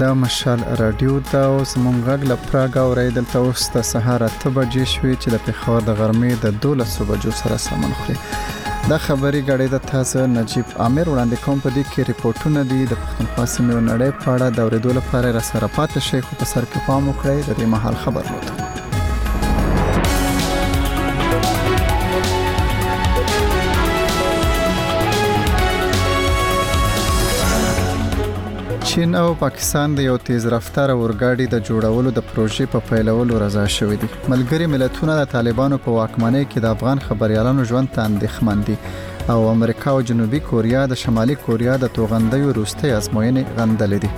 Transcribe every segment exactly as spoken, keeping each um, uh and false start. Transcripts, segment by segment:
دا مشال رادیو ته اوس مونږ غږ له پراګ اورئ دلته اوس د سهار اته بجې شوې چې د پېښور د غرمې د دولسو بجو سره سمون خوري. دا خبري غړې د تاسو نجیب عامر وړاندې کوم په دې کې ریپورتونه دي د پښتونخوا سیمې نړۍ په اړه د اورېدو لپاره را سره پاتې شئ، خو په سر کې پام وکړئ د دې مهال خبر مو ته. چین او پاکستان د یو تیز رفتار اورګاډي د جوړولو د پروژې په پیلولو رضا شوي دي. ملګري ملتونه د طالبانو په واکمنۍ کې د افغان خبريالانو ژوند ته اندېښمن دي او امریکا او جنوبي کوریا د شمالي کوریا د توغندیو وروستۍ ازموینې غندلې دي.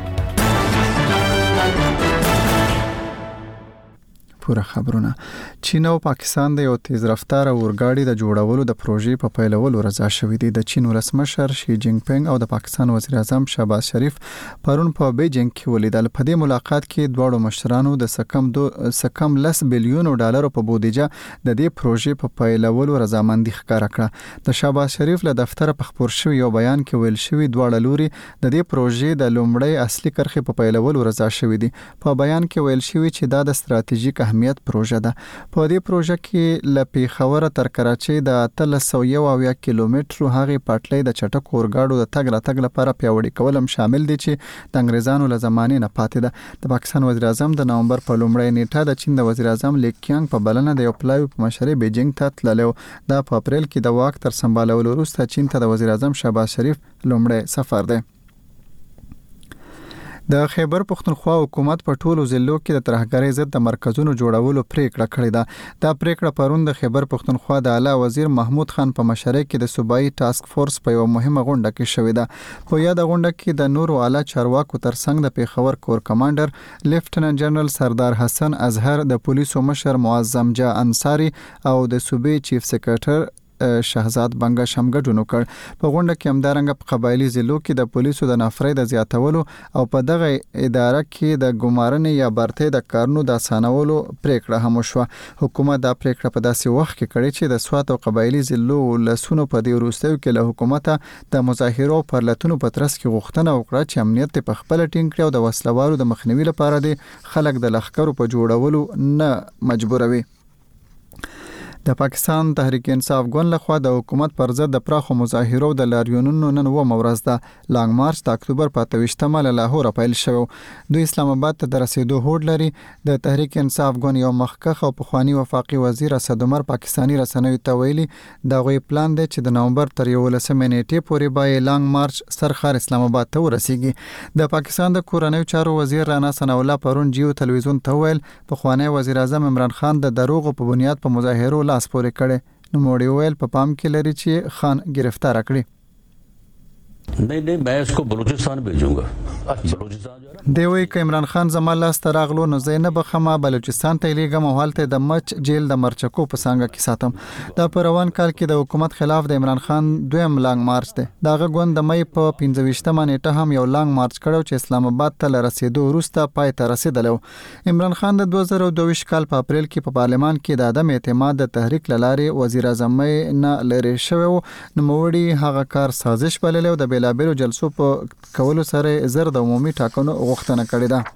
پوره خبرونه. چین او پاکستان د یو تیز رفتار اورګاډي د جوړولو د پروژې په پیلولو رضا شوي دي. د چین ولسمشر شي جینګ پینګ او د پاکستان وزیر اعظم شهباز شریف پرون په بیجینګ کې ولیدل. په دې ملاقات کې دواړو مشرانو د سکم دو سکم لس بلیون ډالر په بودیجه د دې پروژې په پیلولو رضامندي ښکاره کړه. د شهباز شریف له دفتر په خبر شوی یو بیان کې ویل شوی دواړه لوري د دې پروژې د لومړی اصلي کرښې په پیلولو رضا شوي دي. په بیان کې ویل شوی چې دا د ستراتیژیک اهمیت پروژه ده. په دې پروژه کې ل پیښور تر کراچۍ د اتلس سوه یو اویا کیلومترو هغې پټلۍ د چټک اورګاډو د تګ راتګ لپاره پیاوړي کول هم شامل دي چې د انګریزانو له زمانې نه پاتې ده. د پاکستان وزیر اعظم د نومبر په لومړۍ نیټه د چین د وزیر اعظم لی کیانګ په بلنه د یو پلاوي په مشرۍ بیجینګ ته تللی. دا په اپریل کې د واک تر سمبالولو وروسته چین ته د وزیر اعظم شهباز شریف لومړی سفر دی. د خیبر پښتونخوا حکومت په ټولو ضلعو کې د ترهګرۍ ضد د مرکزونو جوړولو پریکړه کړې ده. دا پریکړه پرون د خیبر پښتونخوا د اعلی وزیر محمود خان په مشرۍ کې د صوبایي ټاسک فورس په یو مهمه غونډه کې شوې ده. په یاد غونډه کې د نورو اعلی چارواکو ترڅنګ د پیښور کور کمانډر لیفټننټ جنرال سردار حسن اظهر، د پولیسو مشر معظم جا انصاری او د صوبې چیف سیکریټر شهزاد بنگا شمګډونو کړ. په غونډه کې همدارنګه په قبایلی ضلعو کې د پولیسو د نفرې د زیاتولو او په دغه اداره کې د ګمارنې یا برتې د کارونو د اسانولو پریکړه هم وشوه. حکومت دا پریکړه په داسې وخت کې کړې چې د سوات او قبایلی ضلعو لسونو په دې وروستیو کې له حکومت د مظاهرو پر لټونو په ترڅ کې غوښتنه وکړه چې امنیت په خپل ټینګ کړي او د وسلوالو د مخنیوي لپاره د خلک د لښکرو په جوړولو نه مجبوروي. د پاکستان تحریک انصاف ګوند لخوا د حکومت پر ضد د پراخو مظاهرو د لاریونونو نن و مورز ده. لانګ مارچ د اکتوبر په اته ویشتمه له لاهور پیل شو. دوی اسلام آباد ته د رسیدو هوډ لري. د تحریک انصاف ګوند یو مخکخ او پخوانی وفاقي وزیر اسد عمر پاکستانی رسنیو ته ویلي دا غوي پلان دی چې د نومبر تر یولسمې نیټې پورې به لانګ مارچ سرخار اسلام آباد ته ورسیږي. د پاکستان د کورنیو چارو وزیر رانا ثناء الله پرون جیو تلویزیون ته ویل پخوانی وزیر اعظم عمران خان د دروغو په بنیاد په مظاهرو لاس پورې کړي. نو موړي ویل په پام کې لري چې خان گرفتار کړي. नहीं नहीं मैं इसको बलूचिस्तान भेजूंगा. बलूचिस्तान دی وی ک عمران خان زما لاس تراغلو نو زینب خمه بلوچستان ته لیږم او حالت د مچ جیل د مرچکو په څنګه کې ساتم. دا په روان کال کې د حکومت خلاف د عمران خان دویم لانګ مارچ دی. داغه ګوند د مې په پنځه ویشتمه نیټه هم یو لانګ مارچ کړو چې اسلام آباد ته رسیدو وروسته پای ته رسیدلو. عمران خان د دوه زره دوه ویشت کال په اپریل کې په پارلمان کې د عدم اعتماد د تحریک لارې وزیر اعظم نه لری شوی نو موړي هغه کار سازش بللی او د بیلابیلو جلسو په کولو سره زر د عمومي ټاکنو غوښتنه کړې ده.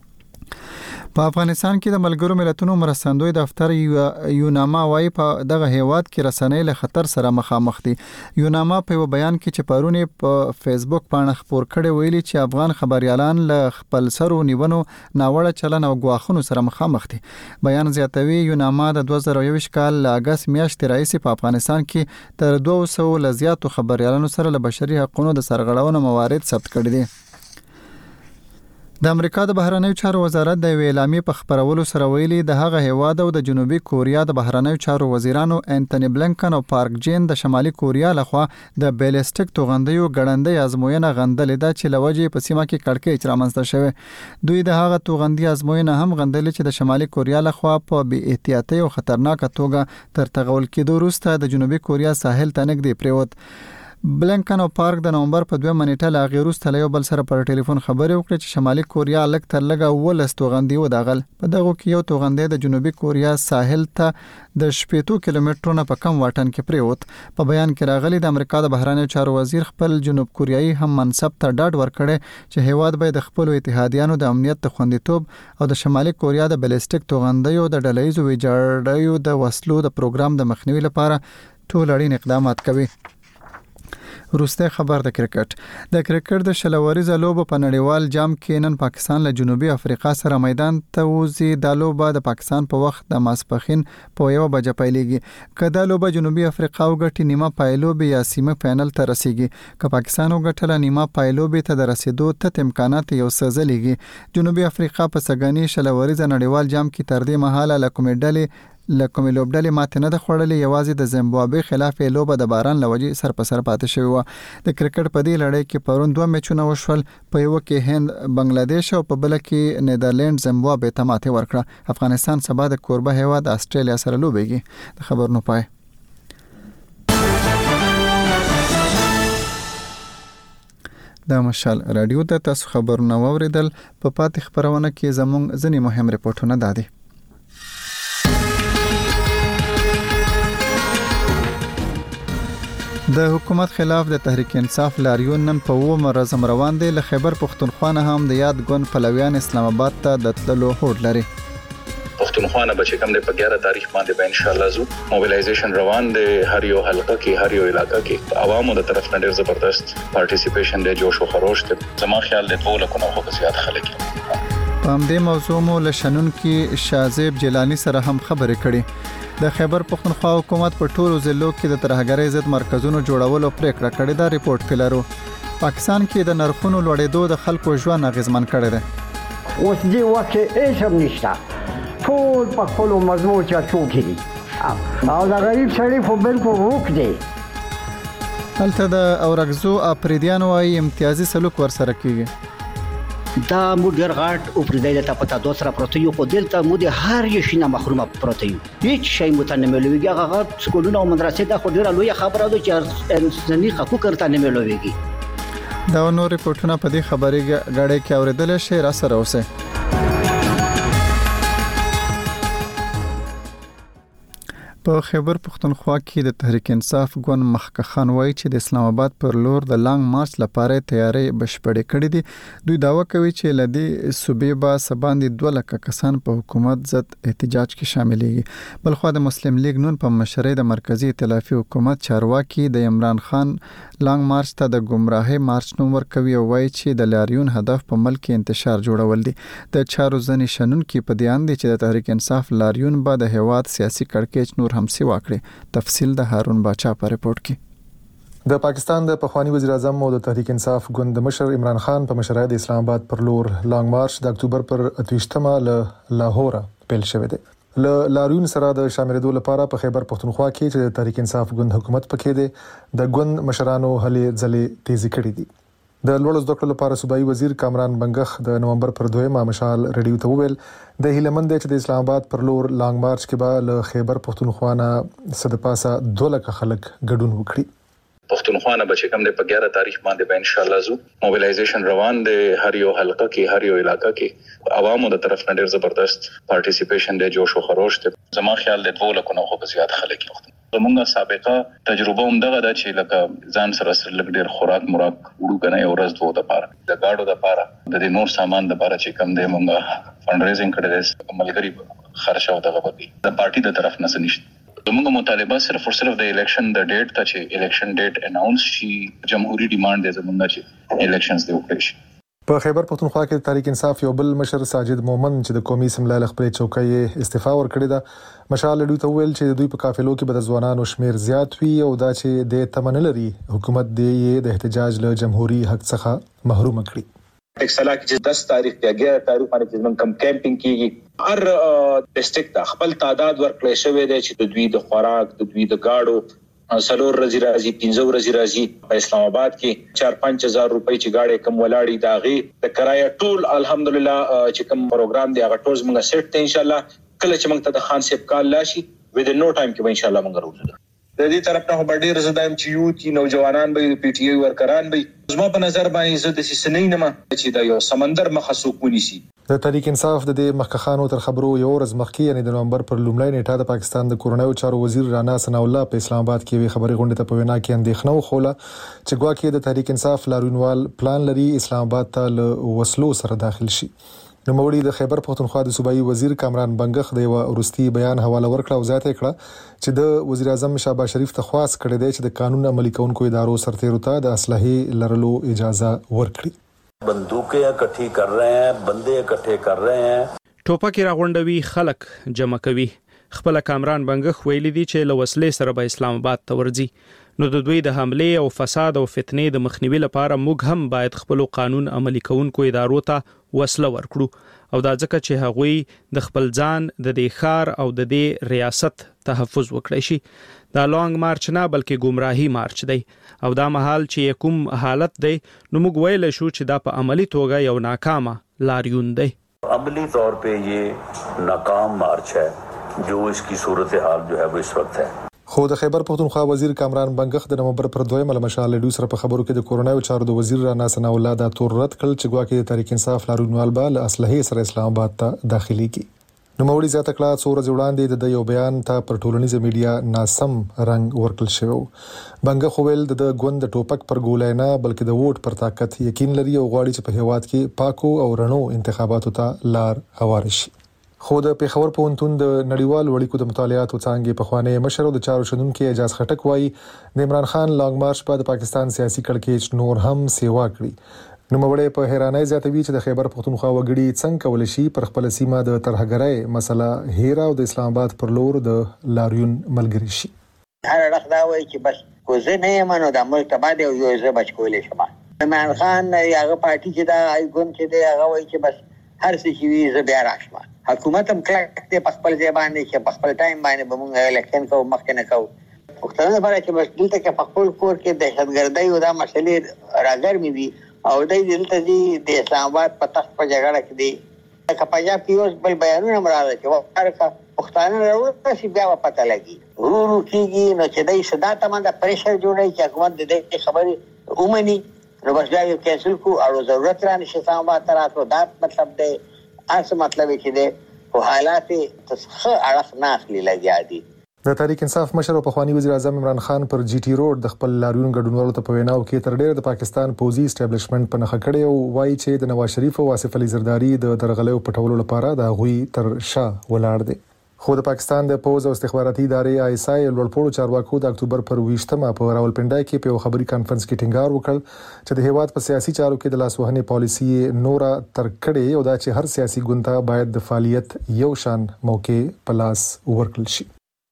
په افغانستان کې د ملګرو ملتونو مرستندوی دفتر یوناما وايي په دغه هیواد کې رسنۍ له خطر سره مخامخ دي. یوناما په بیان کې چې پرونی په فیسبوک باندې خبر کړي ویلي چې افغان خبريالان له خپل سرو نیونو ناوړه چلن او غواخونو سره مخامخ دي. بیان زیاتوي یوناما د دوه زره یو کال اگست میاشتې راځي په افغانستان کې تر دوه سوه لزیاتو خبريالانو سره له بشري حقوقو د سرغړونو موارد ثبت کړي دي. د امریکا د بهرنیو چارو وزارت د اعلامیې په خبرولو سره ویلي د هغه هیواد او د جنوبي کوریا د بهرنیو چارو وزیرانو انټونی بلنکن او پارک جین د شمالي کوریا لخوا د بیلسټیک توغندیو ګړندۍ ازموینه غندلې ده چې لوجې په سیمه کې کړکېچ رامنځته شوی. دوی د هغه توغندي ازموینه هم غندلې چې د شمالي کوریا لخوا په بې احتیاطي او خطرناک توګه تر تغول کېدو وروسته د جنوبي کوریا ساحل ته نږدې پریوت. بلینکن او پارک د نومبر په دوه منېټه لا غیر وروسته له یو بل سره پر ټلیفون خبرې وکړې چې شمالي کوریا لږ تر لږه ولس توغندي وداغل په دغه کې یو توغندي د جنوبي کوریا ساحل ته د شپږ کیلومترونو په کم واټن کې پریوت. په بیان کې راغلي د امریکا د بهرانه چارو وزیر خپل جنوب کوریایي هم منصب ته ډاډ ورکړي چې هیواد به د خپل اتحادیانو د امنیت د خوندیتوب او د شمالي کوریا د بلیسټیک توغندیو د ډلهیزو ویجاړیو د وسلو د پروګرام د مخنیوي لپاره ټول اړین اقدامات کوي. وروسته خبر د کرکټ د کرکټ د شلوریزه لوبه په نړیوال جام کې نن پاکستان له جنوبي افریقا سره میدان ته وځي. د لوبه د پاکستان په وخت د ماسپخین په یو بجه پیلېږي. کله لوبه جنوبي افریقا وګټي نیمه پایلوبه یا سیمه فینل ته رسیږي. که پاکستان وګټله نیمه پایلوبه ته د رسیدو ته امکانات یو څه زلېږي. جنوبي افریقا په سګنی شلوریزه نړیوال جام کې تر دې مهاله له کومې ډلې لکه لوبډلې ماته نه د خوړلې. یوازې د زیمبابوې خلاف لوبه د باران لوجې سر په سر پاتې شوی و. د کرکټ په دې لړۍ کې پرون دوه میچونه وشول. په یو کې هند بنگلاديش او په بل کې نیدرلند زیمبابوې ته ماته ورکړه. افغانستان سبا د کوربه هیواد استرالیا سره لوبېږي. د خبر نو پای د مشال رادیو ته تاسو خبرونه واوریدل. په پاتې خبرونه کې زموږ ځینې مهم ریپورتونه دادي. د حکومت خلاف د تحریک انصاف لاریون نن په و مرزم روان دي. له خیبر پښتونخوا نه هم د یاد ګوند پلویان اسلام آباد ته د تللو هوډ لري. پښتونخوا نه بچ کم د په اګیاره تاریخ باندې به ان شاء الله زو موبیلایزیشن روان دي. هر یو حلقه کې هر یو علاقې کې عوامو د طرف نه ډیر زبردست پارټیسیپیشن دی، جوش او خروش دی. زما خیال د ټول کو نه خو زیات خلک په همدې موضوع مو له شنن کې شازیب جیلانی سره هم خبرې کړې. د خیبر پښتونخوا حکومت په ټولو ضلعو کې د ترهګرۍ ضد مرکزونو جوړولو پریکړه کړې ده. ریپورت کې لرو. پاکستان کې د نرخونو لوړېدو د خلکو ژوند اغیزمن کړی دی. اوس دې وخت کې هیڅ هم نشته، ټول په خپلو مزمو چارچوکي دي او د غریب سړي خو بالکل روک دی. هلته د اورګزو اپریدیانو وايي امتیازي سلوک ورسره کیږي. دا مو ډیر غاټ او پردای ته پتا دوسره پروت یو خو دلته مو د هر یو شي نه محرومه پروت یو. هیڅ شی مو ته نه ملويږي. هغه غاټ سکولونه او مدرسې د خو ډیره لوی خبره ده چې انساني حقوق ورته نه ملويږي. دا نور ریپورتونه په دې خبرې غاړې کې اوریدل شي. را سره اوسه. په خیبر پښتونخوا کې د تحریک انصاف ګوند مخکښ خان وایي چې د اسلام آباد پر لور د لانګ مارچ لپاره تیاری بشپړې کړې دي. دوی داوا کوي چې لدی صوبې با سباندې دوه لکه کسان په حکومت ضد احتجاج کې شاملېږي. بلخو د مسلم لیگ نون په مشرۍ د مرکزی ائتلافي حکومت چارواکي د عمران خان لانګ مارچ ته د گمراهۍ مارچ نوم ورکوي او وایي چې د لاریون هدف په ملک انتشار جوړول دي. د چارو ځنې شنونکي په دې اند دي چې د تحریک انصاف لاریون به د هیواد سیاسي کړکېچ نور هم سیوا کړي. تفصیل د هارون باچا په ریپورت کې. د پاکستان د پخوانی وزیر اعظم او د تحریک انصاف ګوند مشر عمران خان په مشرۍ د اسلام آباد پر لور لانګ مارچ د اکتوبر پر اتویشتمه له لاهور پیل شوی دی. ل لاریون سره د شاملېدو لپاره په خیبر پښتونخوا کې چې د تحریک انصاف ګوند حکومت پکې دی د ګوند مشرانو هلې ځلې تیزی کړې دي. د لوړ زده کړو لپاره صوبایي وزیر کامران بنګخ د نومبر پر دویمه مشال ریډیو ته وویل د هیلمند چې د اسلام آباد پر لور لانګ مارچ کې به له خیبر پښتونخوا نه صد پاسه دوه لک خلک ګډون وکړي. پښتونخوا نه بچ کم د په اګیاره تاریخ باندې به ان شاء الله زو موبیلایزیشن روان دی. هر یو حلقه کې هر یو علاقې کې عوامو د طرف نه ډیر زبردست پارټیسیپیشن دی، جوش او خروش دی. زما خیال د ټول کو نه خو زیات خلک زمونږه سابقه تجربه هم دغه ده چې لکه ځان سره سره لګ ډیر خوراک مراک وړو کنه یو ورځ دوه د پاره د گاډو د پاره د دې نور سامان د پاره چې کم دی مونږه فند ریزینګ کړی دی. ملګری خرچه او دغه بګي د پارټي د طرف نه نشته. زموږ مطالبه صرف او صرف د الیکشن د ډیټ ته چې الیکشن ډیټ اناونس شي. جمهوریت ډیماند دی زموږ چې الیکشنز دی وکړي شي. په خیبر پښتونخوا کې تحریک انصاف یو بل مشر ساجد مومن چې د قومي اسمبلی لخپل چوکۍ استعفا ورکړی ده مشال لډو ته ویل چې دوی په قافلو کې به د ځوانانو شمیر زیات وي او دا چې د تمن لري حکومت دی د احتجاج له جمهوریت حق څخه محروم کړي. ټکسلا کې چې دس تاریخ کې اګیاره تاریخ باندې چې کم کیمپینګ کیږي هر ډیسټریکټ ته خپل تعداد ورکړی شوی دی چې د دوی د خوراک د دوی د گاډو سلور رزي راځي پنځه ورځې راځي. په اسلام آباد کې چار پنځه هزار روپۍ چې گاډي کم ولاړی داغي د کرایه ټول الحمدلله چې کم پروګرام دی هغه ټول موږ سیټ ته ان شاء الله کله چې موږ ته د خان صاحب کال لاشي ود نو ټایم کې به ان شاء الله موږ راوځو. د دې طرف نه به ډېر زدایم چې یو کی نوجوانان به پی ټی آی ورکران به زما په نظر باندې زه د سنې نه ما چې دا یو سمندر مخسوق ونیسي. د تحریک انصاف د دې مخکخانو تر خبرو یو ورځ مخکې یعنی د نومبر پر لومړۍ نیټه د پاکستان د کورنیو چارو وزیر رانا ثناء الله په اسلام آباد کې وی خبري غونډه ته په وینا کې اندېښنه وخوله چې ګواکې د تحریک انصاف لاریونوال پلان لري اسلام آباد ته له وسلو سره داخل شي. نو موري د خیبر پختونخوا د صوبایي وزیر کامران بنگخ د ورستي بیان حواله ورکړه او ذات کړه چې د وزیر اعظم شهباز شریف ته خواست کړی دی چې د قانون عملي کوونکو ادارو سرتیرو ته د اسلحې لرلو اجازه ورکړي. बंदूकें इकट्ठी कर रहे हैं, बंदे इकट्ठे कर रहे हैं. ټوپک راغونډوي, خلک جمع کوي. خپل کامران بنگخ ویلي دي چې له وسلې سره به اسلام آباد ته ورځي. نو د دوی د حمله او فساد او فتنې د مخنیوي لپاره موږ هم باید خپل قانون عملي کوونکو ادارو ته وسله ورکړو او دا ځکه چې هغوی د خپل ځان د دې ښار او د دې ریاست تحفظ وکړي شي. دا لانګ مارچ نه بلکې ګمراهي مارچ دی او دا مهال چې کوم حالت دی نو موږ ویل شو چې دا په عملی توګه یو ناکامه لاریون دی. عملی طور पे ये ناکام مارچ ہے جو اس کی صورتحال جو ہے وہ اس وقت ہے. خو د خیبر پختونخوا وزیر کامران بنگخ د نومبر پر دویم مشال ډیو سره په خبرو کې د کورونایو چارو د وزیر رانا ثناء الله دا تور رد کړ چې ګواکې د تحریک انصاف لاریونوال به له اسلحې سره اسلام آباد ته داخلي کی. نو موري زیاته کړه څو ورځې وړاندې د یو بیان ته پر ټولنیزه میډیا ناسم رنگ ورکل شو. بنگخ ویل د غوند ټوپک پر ګولای نه بلکې د ووټ پر طاقت یقین لري او غواړي چې په هیواد کې پاکو او رڼو انتخاباتو ته لار هوار شي. خو د پیښور پوهنتون د نړیوال وړیکو د مطالعاتو څانګې په خوانی مشر او د چارو شندونکو اجاز خټک وایي د عمران خان لانګ مارچ په د پاکستان سیاسي کړکېچ نور هم سیوا کړی. نو مړې په حیرانای زیاتوي چې د خیبر پختونخوا وګړي څنګه کول شي پر خپل سیمه د ترهګرۍ مسله هیرا او د اسلام آباد پر لور د لاریون ملګری شي. هر وخت دا وایي چې بس کوزه نه یمنو د ملک تباده او یو ځای بچ کولې شمه. عمران خان هغه پارټي چې دا ایګون چې دی هغه وایي چې بس هر څه چې وي زه بیا راشم. حکومت هم کلک دی په خپل ځای باندې چې په خپل ټایم باندې به موږ الیکشن کوو مخکې نه کوو. پښتانه لپاره چې بس دلته کې په خپل کور کې دهشتګردۍ او دا مسلې راګرمې دي او دای دلته دي د اسلام آباد په تخت په جګړه کې دي. که پنجاب کې اوس بل بیانونه مراله چې وکړه پښتانه راوړل شي بیا پته لګي ورو کېږي نو چې دای صدا ته باندې پریشر جوړي چې حکومت دې خبرې اومني نو بس دا یو کینسل کو او ضرورت رانه شي اسلام آباد ته راتلو. دا مطلب دی اصل مطلب چې دی په حالات تصخ اړه نه اخلي لګیا دي. د تحریک انصاف مشر او پخوانی وزیر اعظم عمران خان پر جی ټی روډ د خپل لاریون ګډونوالو ته په ویناو کې تر ډیر د پاکستان پوزي اسټابلیشمنت په نخښه کړي او وایي چې د نواز شریف او آصف علي زرداری د درغلیو پټولو لپاره د غوي تر شا ولاړ دي. خو د پاکستان د پوز او استخباراتي ادارې آی اس آی لوړپوړو چارواکو د اکتوبر پر ویشتمه په راولپنډای کې په خبري کانفرنس کې ټینګار وکړ چې د هیواد په سیاسي چارو کې د لاسوهنې پالیسي نورا تر کړي او دا چې هر سیاسي ګوند ته باید د فعالیت یو شان موقع په لاس ورکړل شي.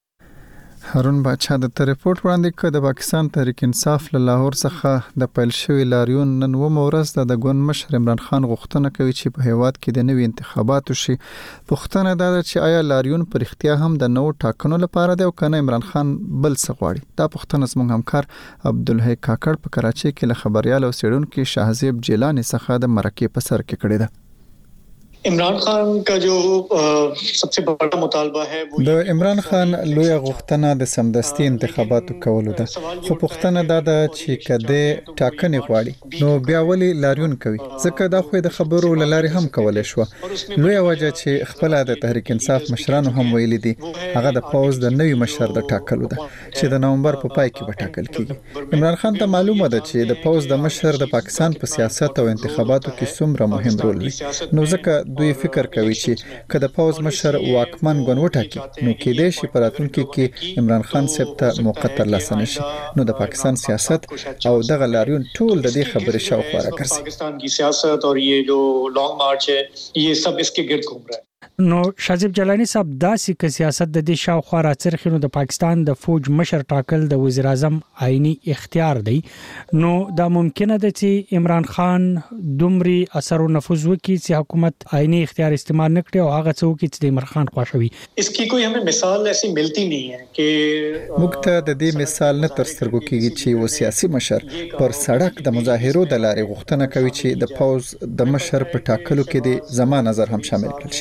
هارون باچا د ریپورت وړاندې کړ د پاکستان تحریک انصاف له لاهور څخه د پیل شوی لاریون نن و مورز د ګوند مشر عمران خان غوښتنه کوي چې په هیواد کې د نوي انتخاباتو شي. پوښتنه دا ده چې آیا لاریون پر اختیار هم د نو ټاکنو لپاره دی او کنه عمران خان بل څه غواړي. دا پوښتنه زموږ همکار عبدالحی کاکړ په کراچۍ کې له خبريال او سیډونکو شاهزیب جیلانی څخه د مرکې په سر کې کړی ده. عمران خان کا جو सबसे बड़ा मुतालबा है वो د عمران خان لوی غوښتنه د سمدستي انتخاباتو کولو ده. خو پوښتنه دا ده چې کده ټاکنې غواړي نو بیا ولې لاریون کوي ځکه دا خو د خبرو لاري هم کولای شو. لوی وجه چې خپل د تحریک انصاف مشرانو هم ویلي دي هغه د پوز د نوي مشر د ټاکلو ده چې د نومبر په پای کې به ټاکل کیږي. عمران خان ته معلومه ده چې د پوز د مشر د پاکستان په سیاست او انتخاباتو کې څومره مهم رول لري. نو ځکه دوی فکر کوي چې کله پاوز مشر واکمن ګون وټاکي نو کې دې شي پراتونکو کې عمران خان صاحب ته موقع تر لاسه نشي. نو د پاکستان سیاست او دغه لاریون ټول د دې خبرې شاوخوا راګرځي. پاکستان کی سیاست اور یہ جو لانگ مارچ ہے یہ سب اس کے گرد گھوم رہا ہے. نو شاذب جلانی صاحب داسې ک سیاست د دې شاوخوا راڅرخینو د پاکستان د فوج مشر ټاکل د وزیر اعظم آئینی اختیار دی. نو دا ممکنه ده چې عمران خان دومره اثر او نفوذ وکړي چې حکومت آئینی اختیار استعمال نکړي او هغه څه وکړي چې د عمران خان خوښوي. اس کی کوئی ہمیں مثال ایسی ملتی نہیں ہے کہ مکته د دې مثال نه تر سترګو کېږي چې و سیاسي مشر پر سړک د مظاهرو د لارې غوښتنه کوي چې د پوز د مشر په ټاکلو کې د زما نظر هم شامل کړي.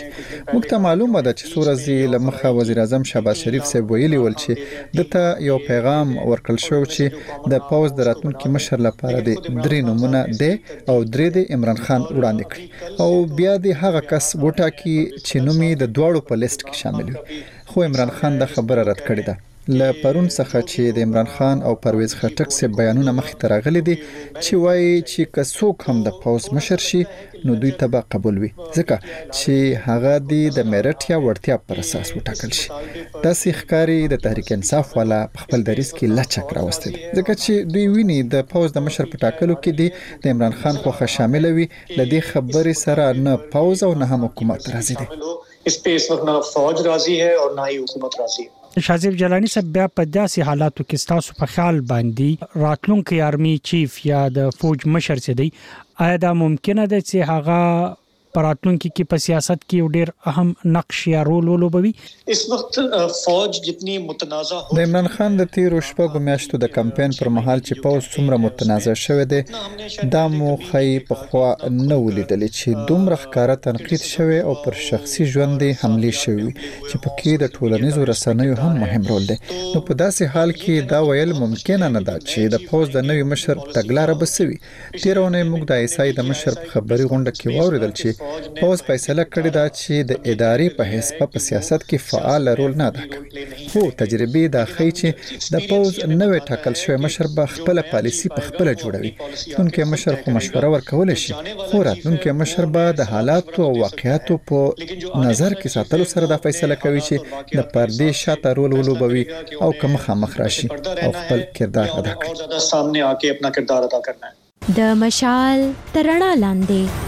موږ ته معلومه ده چې څو ورځې له مخه وزیر اعظم شهباز شریف صاحب ویلي ول چې دته یو پیغام ورکړل شو چې د پوز د راتلونکي مشر لپاره د درې نمونه دی او درې د عمران خان وړاندې کړي او بیا د هغه کس وټاکي چې نوم یې د دواړو په لیست کې شامل وي. خو عمران خان د خبره رد کړې ده. له پرون څخه چې د عمران خان او پرویز خټک سه بیانونه مخې ته راغلي دي چې وایي چې که څوک هم د پوز مشر شي نو دوی ته به قبول وي ځکه چې هغه د میرټ یا وړتیا پر اساس وټاکل شي. داسې ښکاری د تحریک انصاف والا په خپل دریس کې لچک راوستي ځکه چې دوی ویني د پوز د مشر په ټاکلو کې دی د عمران خان خوخه شامل وي. لدې خبرې سره نه پوز او نه هم حکومت راضي دي. اس په اس وخت نه فوج راضي ہے اور نه هی حکومت راضي ہے. شازیب جلانی صاحب بیا په داسې حالاتو کې تاسو په خیال باندې راتلونکي آرمي چیف یا د فوج مشر څه دی آیا دا ممکنه ده چې هغه پراتلونکي کې په سیاست کې ډېر اهم نقش یا رول ولوبوي؟ اس وخت فوج جتنی متنازع د عمران خان د تیرو شپږو میاشتو د کمپاین پر مهال چې پوز څومره متنازع شوه دی دا مو خی په خوا نه ولیدلې چې دومره ښکارا تنقید شوه او پر شخصي ژوند حمله شوه چې پکې د ټولنیزو رسنیو هم مهم رول دی. نو په داسې حال کې دا ویل ممکن نه ده چې د پوز د نوي مشر تګلارې بسوي. تیرونه موږ د ایسای د مشر په خبري غونډه کې واوریدل چې پوز فیصله کړې ده چې د ادارې په حساب په سیاست کې فعال رول نه ادا کوي. خو تجربه دا ښيي چې د پوز نوې ټاکل شوی مشر به خپل پالیسی په خپل جوړوي. څنګه مشر خو مشوره ورکول شي خو راتلونکي مشر به د حالاتو او واقعیاتو په نظر کې ساتلو سره دا فیصله کوي چې د پردې شاته رول ولوبوي او کوم خامخ راشي او خپل کردار ادا کړي. سامنے آکے اپنا کردار ادا کرنا ہے. د مشال ترڼا لاندې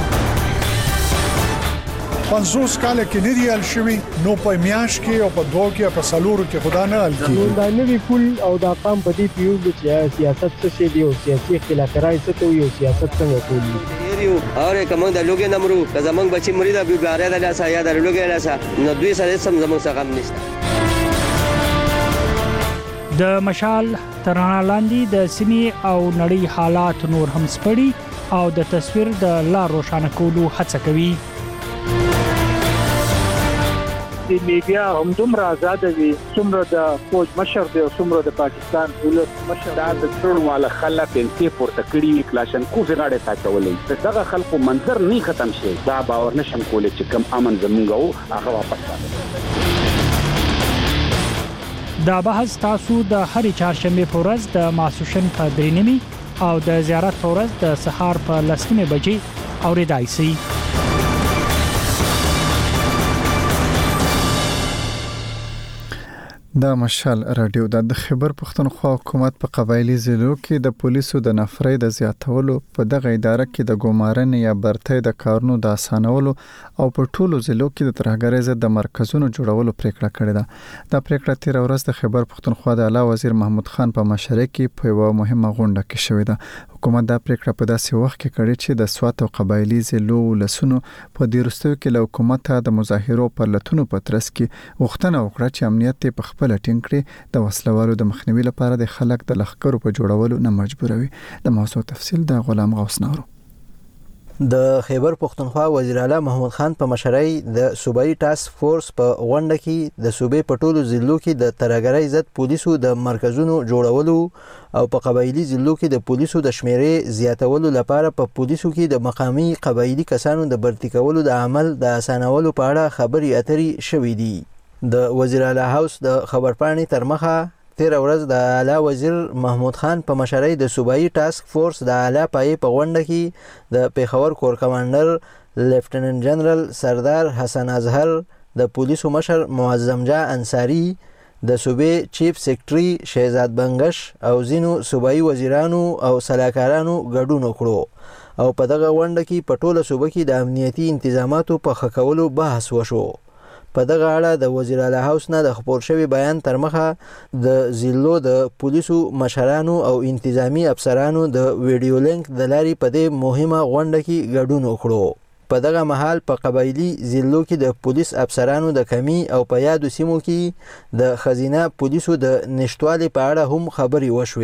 پنځوس کال کې نه دی ال شوی نو په میاش کې او په دوه کې په سلورو کې خدا نه ال کی دا نوی پول او دا قام په دې پیو چې سیاست څه شي دی او سیاسي اختلافات څه ته یو سیاست څنګه کوي یو اور کوم د لوګي نمرو که زمنګ بچی مریدا به باره د لاسه یا د لوګي لاسه نو دوی سره سم زمنګ څخه هم نشته. د مشال ترڼا لاندې د سیمې او نړۍ حالات نور هم سپړي او د تصویر د لا روښانه کولو هڅه کوي. د میډیا هم دومره آزاد وي څومره د فوج مشر دی او څومره د پاکستان ولس مشر دا د څړواله خلک انتي پورته کړي کلاشنکوف غاړه تاچولې دغه خلکو منظر نه ختم شي دا باور نشم کولای چې کم امن زمونږ هغه واپس راځي. دا بحث تاسو د هرې چهارشنبه په ورځ د ماسوشن په درې نیمه او د زیارت په ورځ د سهار په لسمه بجې اوریدای شئ. دا مشال رادیو د خبر پښتونخوا حکومت په قبایلی ضلعو کې د پولیسو د نفرې د زیاتولو په دغه اداره کې د ګومارنې یا برتۍ د کارونو د اسانولو او په ټولو ضلعو کې د ترهګرۍ ضد د مرکزونو جوړولو پریکړه کړې ده. دا پریکړه تیر ورځ د خبر پښتونخوا د اعلی وزیر محمود خان په مشرۍ کې په یو مهمه غونډه کې شوې ده. حکومت دا پریکړه په داسې وخت کې کړې چې د سوات او قبایلی ضلعو لسونو په دې وروستیو کې له حکومت د مظاهرو پر لټونو په ترڅ کې غوښتنه وکړه چې امنیت په خپل ټینګ کړي د وسلوالو د مخنیوي لپاره د خلک د لخرو په جوړولو نه مجبوروي. د موضوع تفصیل د غلام غوث نورو. د خیبر پښتونخوا وزیر اعلی محمود خان په مشرۍ د صوبایي ټاسک فورس په غونډه کې د صوبې په ټولو ضلعو کې د ترهګرۍ ضد پولیسو د مرکزونو جوړولو او په قبایلی ضلعو کې د پولیسو د شمیرې زیاتولو لپاره په پولیسو کې د مقامی قبایلی کسانو د برتی کولو د عمل د اسانولو په اړه خبري اترې شوې دي. د وزیر اعلی هاوس د خبرپاڼې تر مخه تیر ورځ د اعلی وزیر محمود خان په مشرۍ د صوبایي ټاسک فورس د اعلی پای په غونډه کې د پیښور کور کمانډر لیفټیننټ جنرال سردار حسن اظهر د پولیسو مشر معظم جان انصاری د صوبې چیف سیکریټري شهزاد بنگش او زینو صوبایي وزیرانو او سلاکارانو ګډون وکړو او په دغه غونډه کې په ټوله صوبه کې د امنیتي انتظاماتو په ښه کولو بحث وشو. په دغه اړه د وزیر اعلی هاوس نه د خبر شوی بیان تر مخه د ضلعو د پولیسو مشرانو او انتظامی افسرانو د ویډیو لینک د لارې په دې مهمه غونډه کې ګډون وکړو. په دغه مهال په قبایلی ضلعو کې د پولیس افسرانو د کمی او په یادو سیمو کې د خزینه پولیسو د نشټوالي په اړه هم خبري وشوي.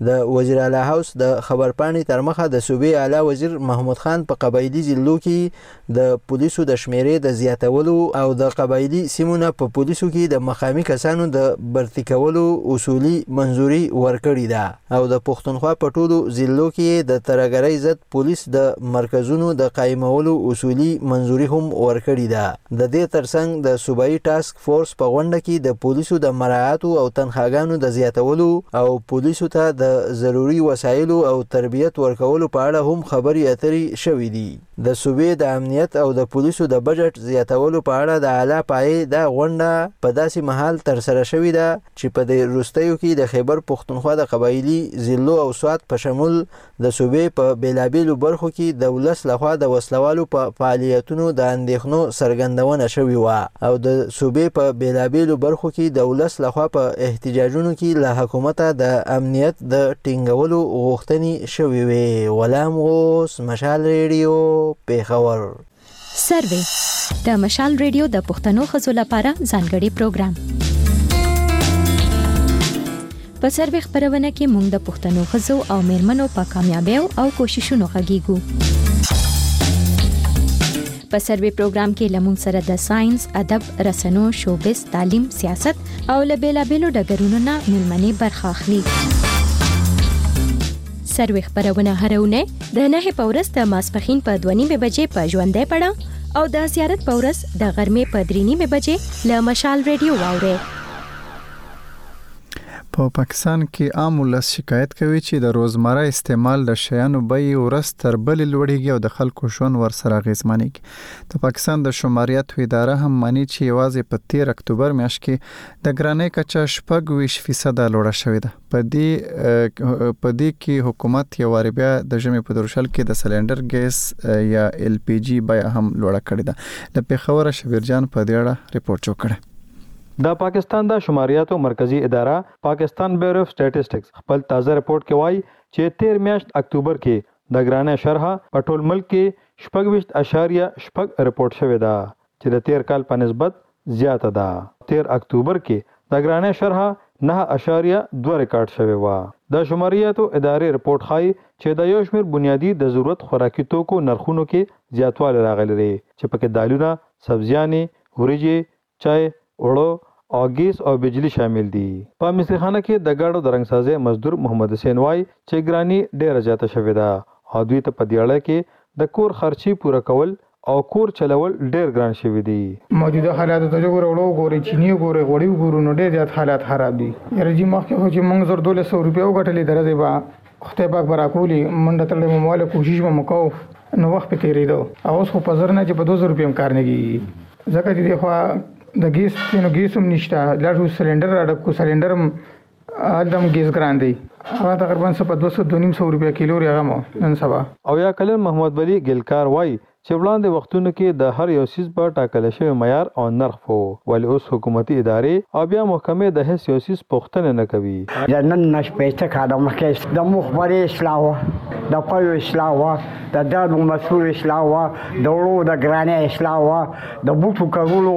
د وزیر اعلی هاوس د خبرپاڼې تر مخه د صوبې اعلی وزیر محمود خان په قبایلی ضلعو کې د پولیسو د شمیرې د زیاتولو او د قبایلی سیمونو په پولیسو کې د مقامي کسانو د برتي کولو اصولي منځوري ورکړې ده او د پښتونخوا په ټولو ضلعو کې د ترهګرۍ ضد پولیس د مرکزونو د قائمولو اصولي منځوري هم ورکړې ده. د دې ترڅنګ د صوبایي ټاسک فورس په غونډه کې د پولیسو د مراعاتو او تنخواګانو د زیاتولو او پولیسو ته د ضروري وسایلو او تربیت ورکولو په اړه هم خبرې اترې شوې دي. د صوبې د امنیت او د پولیسو د بجټ زیاتولو په اړه د اعلی پایې د غونډه په داسې مهال تر سره شوې ده چې په دې وروستیو کې د خیبر پښتونخوا د قبایلی ضلعو او سوات په شمول د صوبې په بیلابیلو برخو کې د ولس لخوا د وسلوالو په فعالیتونو د اندېښنو څرګندونه شوې وه او د صوبې په بیلابیلو برخو کې د ولس لخوا په احتجاجونو کې له حکومته د امنیت د ټینګولو غوښتنې شوې وې. غلام غوث، مشال ریډیو، پیښور. سروې د مشال ریډیو د پښتنو ښځو لپاره ځانګړي پروګرام. په سروې خبرونه کې موږ د پښتنو ښځو او میرمنو په کامیابیو او کوششونو غږیږو. په سروې پروګرام کې لمون سره د ساينس، ادب، رسنو، شوبز، تعلیم، سیاست او له بیلابیلو ډګرونو نه ملمنې برخه اخلي. سروې خبرونه هرونه د نه په ورځ د ماسپخین په دوه نیمه بجې په ژوندۍ پړه او د زیارت په ورځ د غرمې په درې نیمه بجې له مشال ریډیو واوري. په پاکستان کې عام ولس شکایت کوي چې د روزمره استعمال د شیانو بیې ورځ تر بلې لوړېږي او د خلکو ژوند ورسره اغېزمنېږي. د پاکستان د شماریاتو اداره هم مانی چې یوازې په تیر اکتوبر میاشت کې د ګرانۍ کچه شپږ ویشت فیصد لوړه شوې ده. په دې په دې کې حکومت یو واری بیا د ژمي په درشل کې د سلندر ګیس یا ال پی جی بیه هم لوړه کړې ده. د پیښور شبیرجان په دې اړه ریپورت جوړ کړی. د پاکستان د شماریاتو مرکزی اداره پاکستان بیورو اف سټیټسټکس خپل تازه ریپورت کې وایي چې تیر میاشت اکتوبر کې د ګرانۍ شرحه په ټول ملک کې شپږ ویشت اشاریه شپږ ریپورت شوې ده چې د تیر کال په نسبت زیاته ده. تیر اکتوبر کې د ګرانۍ شرحه نه اشاریه دوه ریکارډ شوې و. د شماریاتو ادارې ریپورت ښایي چې د یو شمېر بنیادی د ضرورت خوراکي توکو نرخونو کې زیاتوالی راغلی دی چې پکې دالونه، سبزیانې، وریجې، چای، اوړو او ګیس او بجلی شامل دي. په مصریخانه کې د ګاډو د رنګسازي مزدور محمد حسین وای چې ګرانی ډیره زیاته شوې ده او دوی ته په دیاړه کې د کور خرچي پوره کول او کور چلول ډیر ګران شوی دي. موجوده حالات ته وګورو وګورئ چینی وګورئ غوړي وګورو نو ډیر زیات حالات خراب دي. یره جی مخکې خو چې موږ زر دوه سوه روپیا وګټلې درځي با خدای پاک برکولي منډه تړلې موماله کوشش به وکاو نو وخت په تیریدو او اوس خو په زر نه چې په دوه زره روپیا کار نه کیږي ځکه چې خو د ګیس نو ګیس هم نشته لاړو سلندر راډکو سلندر هم ادم ګیس ګران دی هغه تقریبا په دوه سوه دوه سوه روپیا کیلو راغمو نن سبا. او یا کلن محمد ولی ګلکار وای چې وړاندې وختونو کې د هر یو سیس په ټاکل شوی معیار او نرخ وو ولې اوس حکومتي ادارې او بیا محکمې د هیڅ یو سیس پوښتنه نه کوي. د نن نشپېته کارم کې د مخبري اصلاح د پوی اصلاح د دادو مسؤل اصلاح د ورو د ګرانې اصلاح د بوټو کولو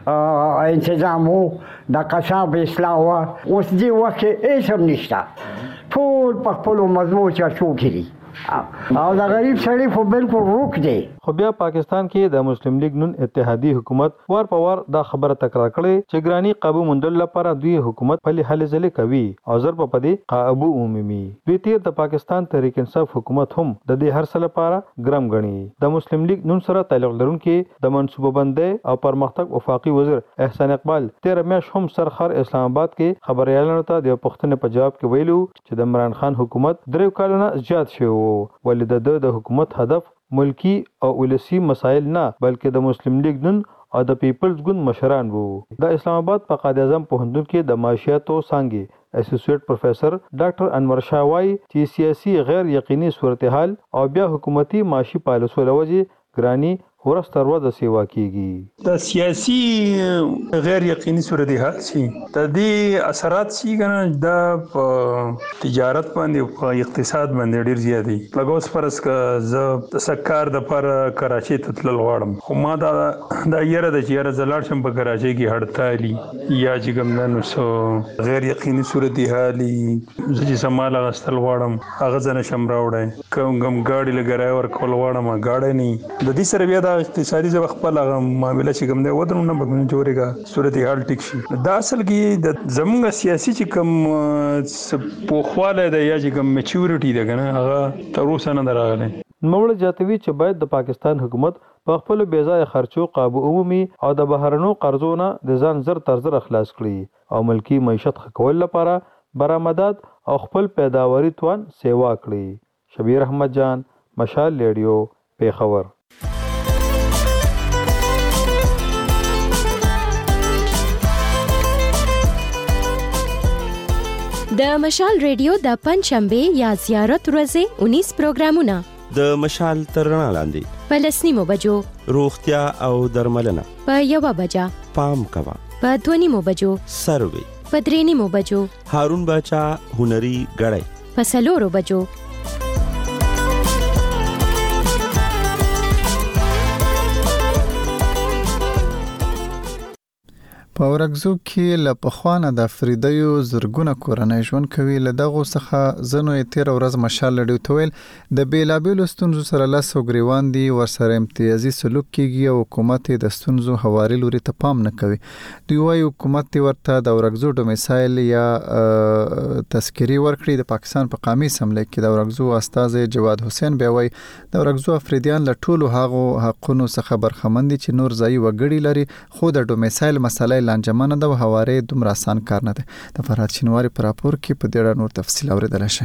انتظام د قصاب اصلاح اوس دی وخت هیڅ هم نشته ټول په خپل مضمون چرچو کړي او دا غریب سړی خو بالکل روک دی. خو بیا پاکستان کې د مسلم لیگ نون اتحادی حکومت وار په وار دا خبره تکرار کړي چې ګرانی قابو موندل لپاره دوی حکومت په هلې ځلې کوي او زر په پدې قابو عمومي. دوی تیر د پاکستان تحریک انصاف حکومت هم د دې هر څه لپاره ګرم غني. د مسلم لیگ نون سره تعلق لرونکي د منصوبه بندي او پرمختګ وفاقي وزیر احسان اقبال تیر میاشت هم سرخر اسلام آباد کې خبريالانو ته د پښتنې په جواب کې ویلو چې د عمران خان حکومت درې کالونه زیات شو ولې د د حکومت هدف ملکی او ولسی مسایل نه بلکې د مسلم لیگ نن او د پیپلز ګوند مشران وو. د اسلام آباد په قائد اعظم پوهنتون کې د معاشیاتو څانګې اسوسییټ پروفیسر ډاکټر انور شاه وای چې سیاسي غیر یقیني صورتحال او بیا حکومتي معاشي پالیسو لوجه ګرانی ورځ تر ورځې سیوا کیږي. د سیاسي غیر یقیني صورتحال شي د دې اثرات شي کنه د تجارت باندې او اقتصاد باندې ډیر زیات دي. لګوس پرس ک ز د سکار د پر کراچي ته تلل غواړم خو ما دا د یره د چیرې زلاړ شم په کراچي کې هړتالي یا چې کوم نن سو غیر یقیني صورتحال چې سمال غستل غواړم هغه ځنه شم راوړم کوم کوم ګاډي لګرای ور کول غواړم غاډي نه د دې سره بیا د اقتصادي ځ خپل هغه معاملې چې کوم دی ودرونه به جوړېګا صورتحال ټیک شي. دا اصل کې د زموږ سیاسي چې کوم پوخواله د یا چې کوم میچورټي ده کنه هغه تر اوسه نه دراغله. نوموړی زیاتوي چې باید د پاکستان حکومت په خپل بې ځایه خرچو قابو عمومي او د بهرنو قرضو نه د ځان زر تر زر خلاص کړي او ملکی معیشت ښه کولو لپاره برآمدات او خپل پیداواري توان سیوا کړي. شبیر احمد جان، مشال ریډیو، پیښور. د مشال ریډیو د پنځشنبه یا زیارت ورځې انیس پروګرامونه د مشال ترنا لاندې په لسنیمو بجو روغتیا او درملنه په یوه بجه پام کوا په دونیمو بجو سروي په درېنیمو بجو هارون باچا هنري غړی په څلورو بجو په ورغزو کې ل پخوانه د فریدیو زرګونه کورنۍ ژوند کوي. له دغه څخه زنو تیر ورځ مشال لډیو تویل د بیلابیلو ستونزو سره لاسو غریوان دي ورسره امتیازي سلوک کیږي او حکومت د ستونزو حواله لوري ته پام نه کوي. دوی وايي حکومت ورته د ورغزو ډومیسایل یا تذکری ورکړي. د پاکستان په قومي اسمبلی کې د ورغزو استاد جواد حسین بیا وايي د ورغزو افریدیان له ټولو هغو حقونو څخه برخمن دي چې نور ځای وګړي لري خو د ډومیسایل مسله لانجمنه ده او حواره دومره آسان کار نه ده. د فرحت شینواری پر راپور کې په ډېر نور تفصیل اوریدل شي.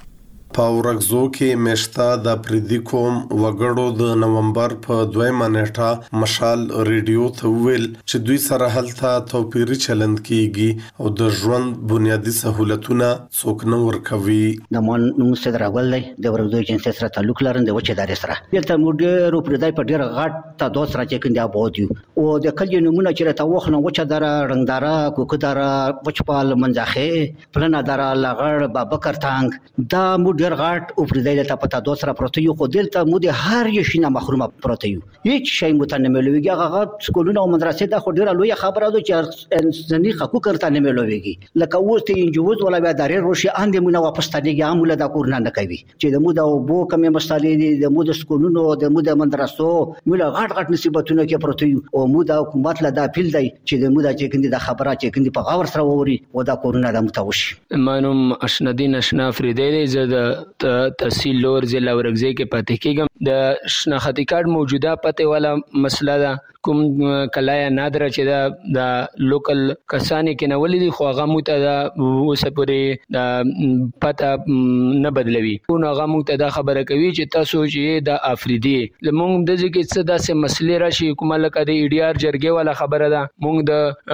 په ورغزو کې مشتا د پردي کوم وګړو د نومبر په دویمه نیټه مشال ریډیو ته ویل چې دوی سره هلته توپیري چلند کیږي او د ژوند بنیادی سہولتونه څوک نه ورکوي. د مون مستد راغل دی د ورغزو جنسي سره تعلق لرند وچه دار سره دلته موږ رو پردای په ډیر غټ تا دوه سره چې کنده بودیو او د کلی نمونه چې تا وخنه وچه دار رنگدارا کوکدارا وچپال منځخه پلنا دار لغړ بابکر تانګ دا موږ ډیر غاټ او پردای ته پتا دوه سره پروت یو خو دلته مو د هر یو شینه محرومه پروت یو هیڅ شی متنه ملويږي هغه سکولونه او مدرسې د خو ډیر لوی خبره ده چې انساني حقوق کرته نه ملويږي لکه اوس ته انجوز ولا بیا درې روشي اندې مونږه واپس تانیږي عامله د کورنا نه کوي چې د مو د بو کمې مستالې د مو د سکولونو د مو د مدرسو مولا غاټ غاټ نسبتونه کې پروت یو او مو د حکومت له د پیل دی چې د مو د چې کندي د خبره چې کندي په غور سره ووري او د کورنا د متوش مانوم اشندین اشنا فریدې زده تحصیل لور ضلع ورغزي کې پاتې کېږم. د شناختی کارت موجوده پته والا مسله ده کوم کلایا نادر چې دا د لوکل کسانې کې نه ولې خو هغه موته دا اوسه پورې د پته نه بدلوي او هغه موته دا خبره کوي چې تاسو چې د افریدي لمونږ د ځکه څه داسې مسلې راشي کومه لکه د ایډیار جرګې والا خبره ده مونږ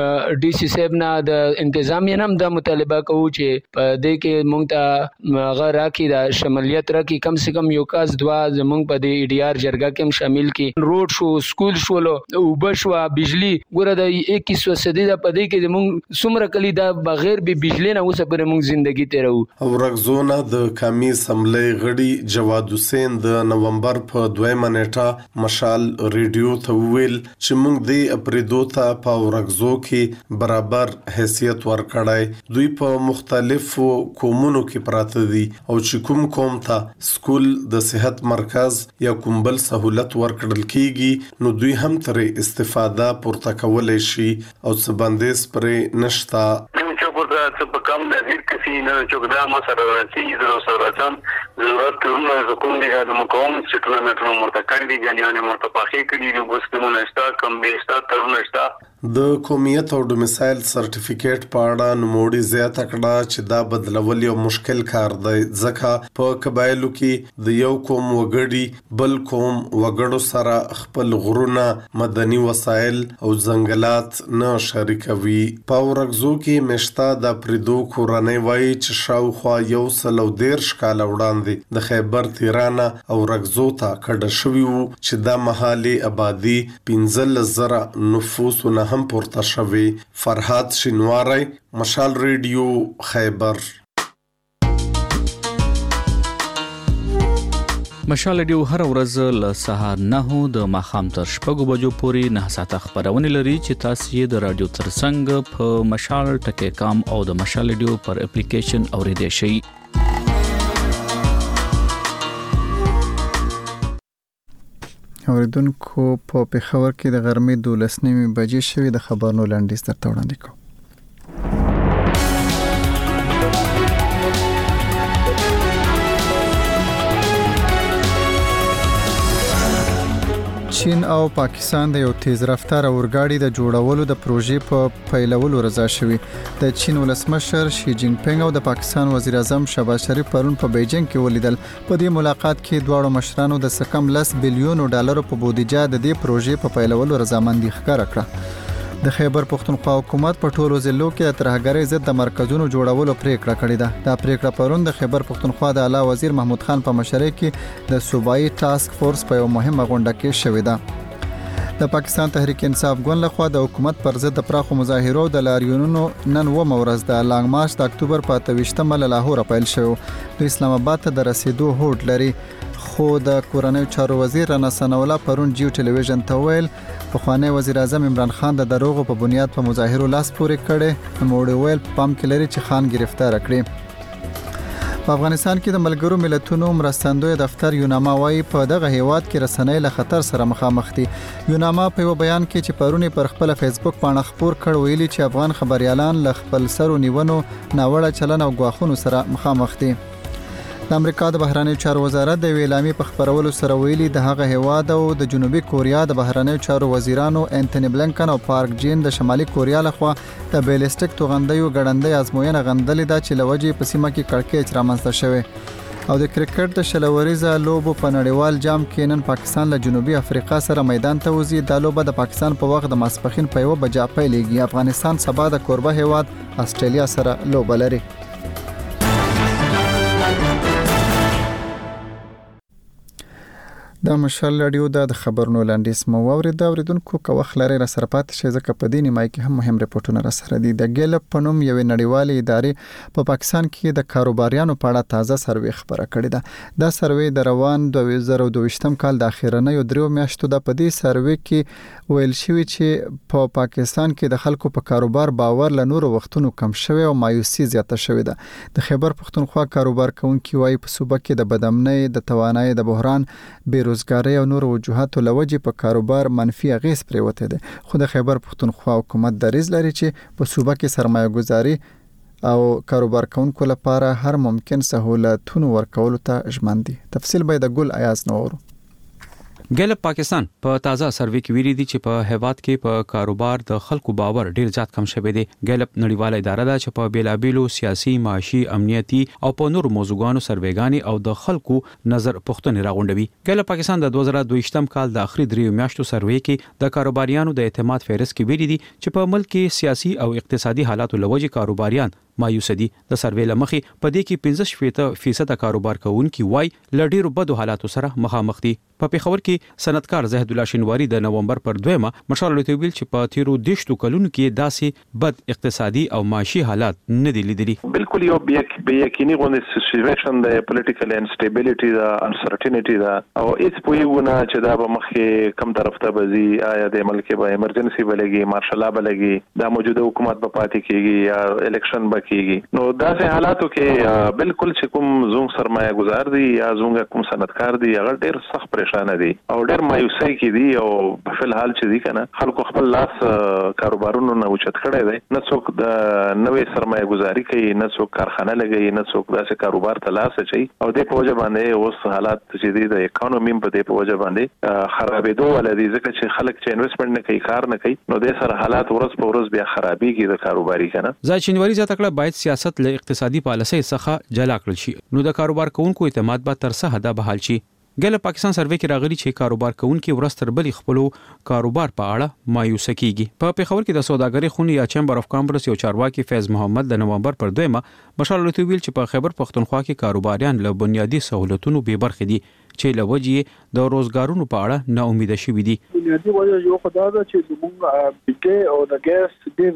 د ډي سي صاحب نه د انتظامیه هم د مطالبه کوو چې په دې کې مونږ ته هغه راکې د شمولیت راکې کم سے کم یو کاس دوا زمونږ په د ایډیار جرګه کې هم شامل کړي. روډ شو سکول شولو او بشوا بجلی ګوره د اکیس سو صدی د پدې کې موږ څومره کلی دا بغیر به بجلی نه اوسه پر موږ ژوندۍ تیرو. ورغزونه د قومي اسمبلی غړي جواد حسین د نومبر په دویمه نیټه مشال ریډیو ته ویل چې موږ د اپریدو ته په ورغزو کې برابر حیثیت ورکړای. دوی په مختلفو قومونو کې پراته دي او چې کوم قوم ته سکول د صحت مرکز یا کوم بل سہولت ورکړل کیږي نو دوی هم تر استفاده پورته کولای شي او څه بندیز پرې نشتا. چې پورته څه په کم د هیڅ کسي نه چوکدا ما سره راځي زه سره راځم ضرورت کوم زه کوم دي د مقام چې ټول مترو مرته کړی دي غنیانه مرته پاخې کړی دي بس کوم نشتا کم به ستا تر نشتا د قومیت او ډومیسایل سرټیفیکیټ په اړه نوموړي زیاته کړه چې دا بدلول یو مشکل کار دی ځکه په قبایلو کې د یو قوم وګړي بل قوم وګړو سره خپل غرونه، مدني وسایل او ځنګلات نه شریکوي. په ورغزو کې مشتا د پریدو کورنۍ وایي چې شاوخوا یو سل او دېرش کاله وړاندې د خیبر تیرانه او رغزو ته کډه شوي وو چې دا مهالي آبادي پنځلس زره نفوسو نه هم پورته شوي. فرهاد شینواری، مشال ریډیو، خیبر. مشال ریډیو هر ورځ له سهار نه د ماښام تر شپږو بجو پورې نه ساعته خبرونه لري چې تاسو یې د رادیو ترڅنګ په مشال ټکی کام او د مشال ریډیو پر اپلیکیشن اوریدئ شئ. اوریدونکو په پېښور کې د غرمې دولس نیمې بجې شوې. د خبرونو لنډیز درته وړاندې کوم. چین او پاکستان د یو تیز رفتار اورګاډي د جوړولو د پروژې په پیلولو رضا شوي. د چین ولسمشر شي جین پینګ او د پاکستان وزیر اعظم شهباز شریف پرون په بیجینګ کې ولیدل. په دې ملاقات کې دواړو مشرانو د سکم لس بلیونو ډالرو په بودیجه د دې پروژې په پیلولو رضامندي ښکاره کړه. د خیبر پښتونخوا حکومت په ټولو ضلعو کې د ترهګرۍ ضد د مرکزونو جوړولو پریکړه کړې ده. دا پریکړه پرون د خیبر پښتونخوا د اعلی وزیر محمود خان په مشرۍ کې د صوبایي ټاسک فورس په یو مهمه غونډه کې شوې ده. د پاکستان تحریک انصاف ګوند لخوا د حکومت پر ضد د پراخو مظاهرو د لاریونونو نن و مورز د لانګ مارچ د اکتوبر په اتهشتمه له لاهور پیل شو. د اسلام آباد ته د رسیدو هوډ لري. خو د کورنۍ چارو وزیر رانا ثناءالله پرون جیو ټلویزیون ته ویل پخوانی وزیر اعظم عمران خان د دروغو په بنیاد په مظاهرو لاس پورې کړي. نوموړي ویل پام کې لري چې خان گرفتار کړي. په افغانستان کې د ملګرو ملتونو مرستندوی دفتر یوناما وايي په دغه هیواد کې رسنۍ له خطر سره مخامخ دي. یوناما په یو بیان کې چې پرونی پر خپل فیسبوک باندې خبر کړ ویلي چې افغان خبريالان له خپل سرو نیونو ناوړه چلن او غواخونو سره مخامخ دي. د امریکا د بهراني چارو وزارت د ویلامي په خبرولو سره ویلي د هغه هیواد او د جنوبي کوریا د بهراني چارو وزیرانو انټونی بلنکن او پارک جین د شمالي کوریا لخوا د بیلستیک توغندیو غړندې ازموینه غندلې ده چې لوجې په سیمه کې کړکېچ رامنځته شوی. او د کرکټ د شلوریزه لوبو په نړیوال جام کې نن پاکستان له جنوبي افریقا سره میدان ته وځي. دا لوبه د پاکستان په وخت د ماسپخین په یو بجې پیلېږي. افغانستان سبا د کوربه هیواد استرالیا سره لوبه لري. د مشال رادیو د خبرونو لاندیس مو اورید. دا اوریدونکو کو وخت لري را سره پات شي ځکه په دې نیمای کې هم مهم ریپورتونه را سره دي. د ګیلپ په نوم یو نړیوالې ادارې په پاکستان کې د کاروباریانو په اړه تازه سروې خبره کړې ده. دا سروې د روان دوه زره دوه کال د اخیرنۍ درو میاشتو د پدې سروې کې ویل شوی چې په پا پاکستان کې د خلکو په کاروبار باور له نورو وختونو کم شوی او مایوسي زیاته شوی ده. د خیبر پښتونخوا کاروبار کوونکي وايي په صوبه کې د بدامنۍ، د توانایي، د بحران، بیروزګاری او نور وجوهاتو لوجې په کاروبار منفي اغیز پریوته ده. خو د خیبر پښتونخوا حکومت دریځ لري چې په صوبه کې سرمایه گذاري او کاروبار کوونکو لپاره هر ممکن سہولتونه ورکولو ته ژمن دي. تفصیل به د ګل ایاز نورو. ګیلپ پاکستان په تازه سروې کې ویلي دي چې په هیواد کې په کاروبار د خلکو باور ډیر زیات کم شوی دی. ګیلپ نړیواله اداره ده چې په بیلابیلو سیاسي، معاشي، امنیتي او په نور موضوعاتو سروېګانی او د خلکو نظر پوښتنې راغونډوي. ګیلپ پاکستان د دوه زره دوه کال د اخري دریو میاشتو سروې کې د کاروباریانو د اعتماد فهرست کې ویلي دي چې په ملک کې سیاسي او اقتصادي حالاتو لوجې کاروباریان مایوس دي. د سروې لمخې په دې کې پنځه شپږ فیصد کاروبار کوونکي وای لډیرو بدو حالاتو سره مخامخ دي. په پیښور کې صنعتکار زهد الله شینواری د نومبر پر دویمه مشال لوتویل چې په تیرو دیشتو کلونو کې داسې بد اقتصادي او معاشي حالات نه دي لیدلي. بالکل یو بیا یقیني غونډه سچویشن د پولیټیکل انسټیبিলিټي دا انسرټینټي دا او هیڅ پویونه چې دا به مخې کم طرف ته بزي، آیا د ملک به ایمرجنسي بلګي، مارشل لا بلګي، دا موجوده حکومت په پاتې کېږي یا الیکشن به کیږي. نو داسې حالاتو کې بالکل چې کوم زوم سرمایه گزار دي یا زوم کوم صنعتکار دي هغه ډیر سخت پریشان دي او ډیر مایوسۍ کې دي او په فل حال چې دي کنه خلکو خپل لاس کاروبارونو نه اوچت کړی دی، نه څوک د نوې سرمایه گزاري کوي، نه څوک کارخانه لګوي، نه څوک داسې کاروبار ته لاس اچي او د په وجه باندې اوس حالات چې دي د اکانومي په دې په وجه باندې خرابېدو ولدي، ځکه چې خلک چې انویسټمنټ نه کوي، کار نه کوي، نو د سره حالات ورځ په ورځ بیا خرابېږي د کاروباري کنه. ځای چینوالي زیاته کړه باید سیاست له اقتصادي پالیسۍ څخه جلا کړل شي، نو د کاروبار کوونکو اعتماد به تر څه حده بحال شي. ګل پاکستان سروې کې راغلي چې کاروبار کوونکي ورځ تر بلې خپل کاروبار په اړه مایوس کیږي. په پیښور کې د سوداګرۍ خونې یا چیمبر اف کامرس یو چارواکي فیض محمد د نومبر پر دویمه مشال لوی ویل چې په خیبر پښتونخوا کې کاروباریان له بنیادي سہولتونو بې برخې دي چې له وجې د روزګارونو په اړه نا امید شوي دي. بنیادي وجه یو خدای دا چې زموږ بجلی او د ګاز ډیر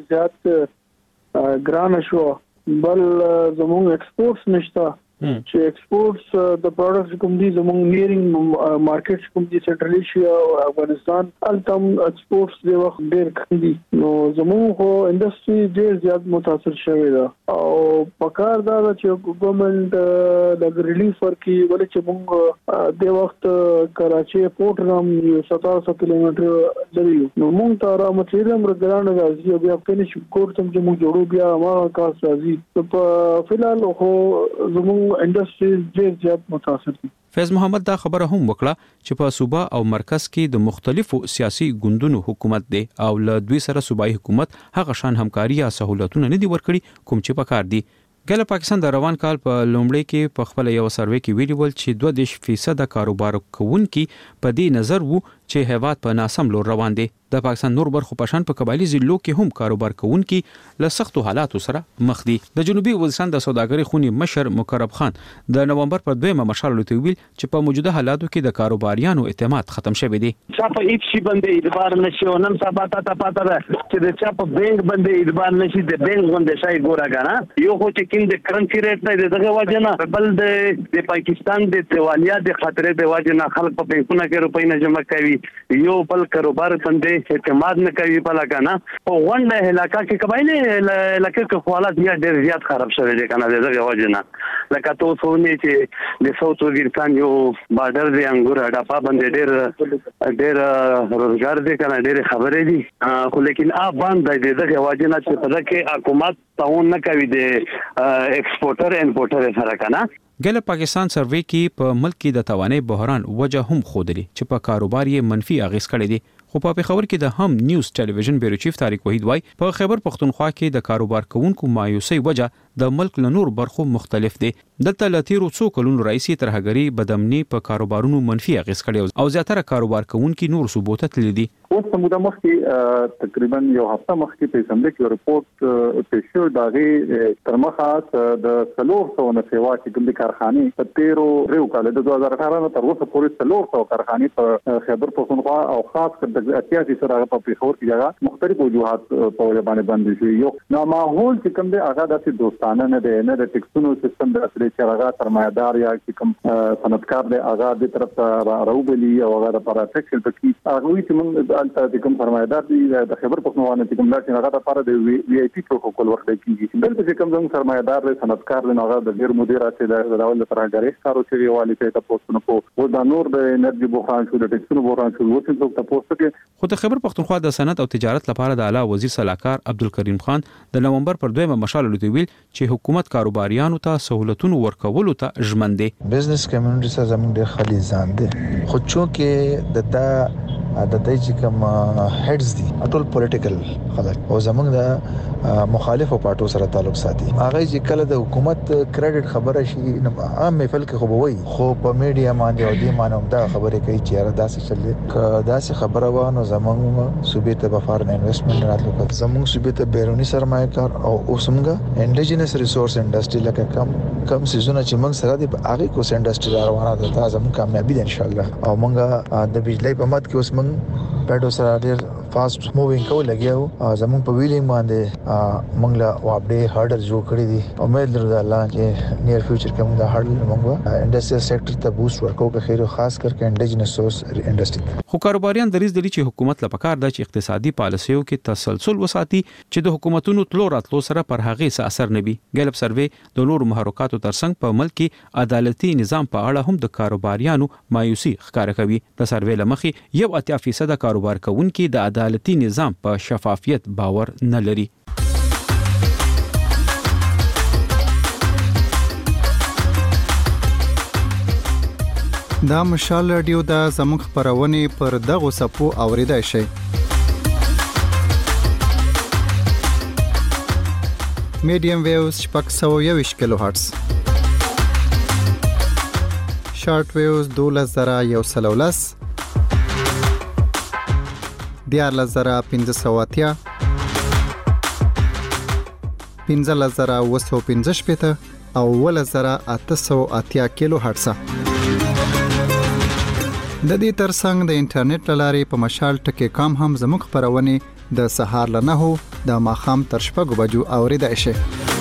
زیات ګران شو، بل زموږ ایکسپورټس نشته چې ایکسپورټس د پروډکټس کوم دي زموږ نیرینګ مارکیټس کوم دي سنټرل ایشیا او افغانستان التم ایکسپورټس د وخت ډیر کم دي، نو زموږ خو انډستری ډیر زیات متاثر شوی ده او پکار دا چې ګورنمنت د ریلیف ورکي ولې چې موږ د وخت کراچي پورټ نام ستاسو سو کیلومتر لري، نو موږ ته را مچېرم رګران راځي بیا په نش کوړ تم چې موږ جوړو بیا ما کار راځي په فلال خو زموږ انډستری ډیر زیات متاثر دي. فیض محمد دا خبره هم وکړه چې په صوبه او مرکز کې د مختلفو سیاسي ګوندونو حکومت دی او له دوی سره صوبایي حکومت هغه شان همکاري یا سہولتونه نه دي ورکړي کوم چې پکار دي. ګل پاکستان د روان کال په لومړی کې په خپل یو سروې کې ویلي ول چې دوه دېرش فیصد کاروبار کوونکي په دې نظر وو چې هیواد په ناسم لور روان دي. د پاکستان نور برخو په شان په قبایلی ضلعو کې هم کاروبار کوونکي له سختو حالاتو سره مخ دي. د جنوبي وزیرستان د سوداګرۍ خونې مشر مقرب خان د نومبر پر دویمه مشال لوي ویل چې په موجوده حالاتو کې د کاروباریانو اعتماد ختم شوی دی. چا په هیڅ شي باندې اعتبار نشي او نن سبا ته پاتہ ده چې د چا په بانک باندې اعتبار نشي، د بانک باندې شای ګورا غانا یو خو چې کیند کرنسی ریټ نه دغه وجنه بل د پاکستان د دیوالیا د خطرې د وجنه خلک په بانکونو کې روپۍ نه جمع کوي، یو بل کاروبار باندې اعتماد نه کوي په لګانا او غونډه علاقہ کې قبایلی علاقې کې حالات بیا ډېر زیات خراب شوی دي کنه دغه وجنه لکه تاسو ونه چې د ساوث وزیرستان یو بارډر دی انګور اډاپا باندې ډېر ډېر روزګار دي کنه ډېر خبرې دي خو لیکن ا باندې دغه وجنه چې په دغه حکومت تعاون نه کوي د ایکسپورټر انپورټر سره کنه. ګل پاکستان سروې کې په ملک کې د توانای بحران وجه هم خودلی چې په کاروبار یې منفي اغیز کړی دی. خو په پیښور کې د هم نیوز ټلویزیون بیرو چیف طارق وحید وای په خیبر پښتونخوا کې د کاروبار کوونکو مایوسۍ وجه د ملک له نور برخو مختلف دي. دلته لتیرو څو کلونو رئیسي ترهګری بدامني په کاروبارونو منفي اغیز کړی او زیاتره کاروبار کوونکو نور ثبوت تللی دي. اوس په موده مخکې تقریبا یو هفته مخکې په اسمبلی کې رپورت پیښ شو دغه تر مخه د څلور سوه نه سیوا چې کوم کارخانې په تیرو ریو کال د دوه زره اته تر اوسه پورې څلور سوه کارخانې په خیبر پښتونخوا او خاص کر د اتیاسي سره په پیښور کې جگہ مختلف وجوهات په وجه باندې باندې شو. یو نو ماحول چې کوم دی هغه د دوستانه نه دی، نه د ټیکسونو سیستم د اصلي چې هغه سرمایدار یا کوم صنعتکار دی هغه د طرف ته راوبلی او هغه د پروټیکشن پکې هغه چې موږ د کوم سرمایدار دی د خبر پښتونخوا نه کوم لارښ هغه لپاره د وی آی پی پروتوکول ورکړل کیږي. دلته کوم زموږ سرمایدار دی صنعتکار دی هغه د ډیر مدیر اته د راول ترهګری کارو چې والی ته تاسو نه په و د نور د انرژي بحران شو د ټیکسونو بحران شو وڅ څوک تاسو کې. خو د خبر پښتونخوا د صنعت او تجارت لپاره د اعلی وزیر صلاحکار عبدالکریم خان د نومبر پر دویمه مشال لوي ویل چې حکومت کاروباریانو ته سہولتونو ورکولو ته ژمن دی. بزنس کمیونټي سره زموږ ډیر خلیزان دي خو چونکه د تا د دې چې کوم هډز دي ټول پولیټیکل خلک او زموږ د مخالفو پارټو سره تعلق ساتي هغه چې کله د حکومت کریډټ خبره شي عام محفل کې خو وایي خو په میډیا باندې او دې مانو دا خبره کوي چې را داسې چلې ک داسې خبره وانه زموږ صوبې ته په فارن انویسټمنټ راتلو کوي زموږ صوبې ته بیرونی سرمایه‌کار او اوسمګه انډیجنس ریسورس انډستری لکه کم کم سيزونه چې موږ سره د هغه کوس انډستری روانه ده دا زموږ کامیابی ده ان شاء الله. او موږ د بجلی په مات کې اوس موږ پټو سره ډیر فاست مووینګ کو لګیاو زمون په ویلینګ باندې موږ لا واپډې هارډر جوړ کړی دي امید لرو الله چې نیر فیوچر کې موږ دا هارډر موږ انډستریل سېکټر ته بوست ورکو که خیر خاص کر کې انډیجنس سورس انډستری. خو کاروباریان دریز دي چې حکومت له پکار د اقتصادي پالیسیو کې تسلسل وساتي چې د حکومتونو تلو راتلو سره پر هغه څه اثر نه وي. ګلب سروې د نورو محرکاتو ترڅنګ په ملک کې عدالتي نظام په اړه هم د کاروباریانو مایوسي ښکاره کوي. د سروې لمخې یو اتیا فیصد کاروبار کوونکي د عدالتي نظام په شفافیت باور نه لري. دا مشال رادیو د زموږ خبرونه پر دغه صفو اوریدای شي. میډیم ویوز شپږ سوه یوویشت کیلو هرتز، شارټ ویوز دولس زره یو سل او لس، دیارلس زره پنځه سوه اتیا، پنځلس زره اوه سوه پنځه شپېته او اوولس زره اته سوه اتیا کیلو هرتز. د دې ترڅنګ د انټرنیټ لارې په مشال ټکی کام هم زموږ خبرونه د سهار له نهو د ماښام تر شپږو بجو اوریدای شي.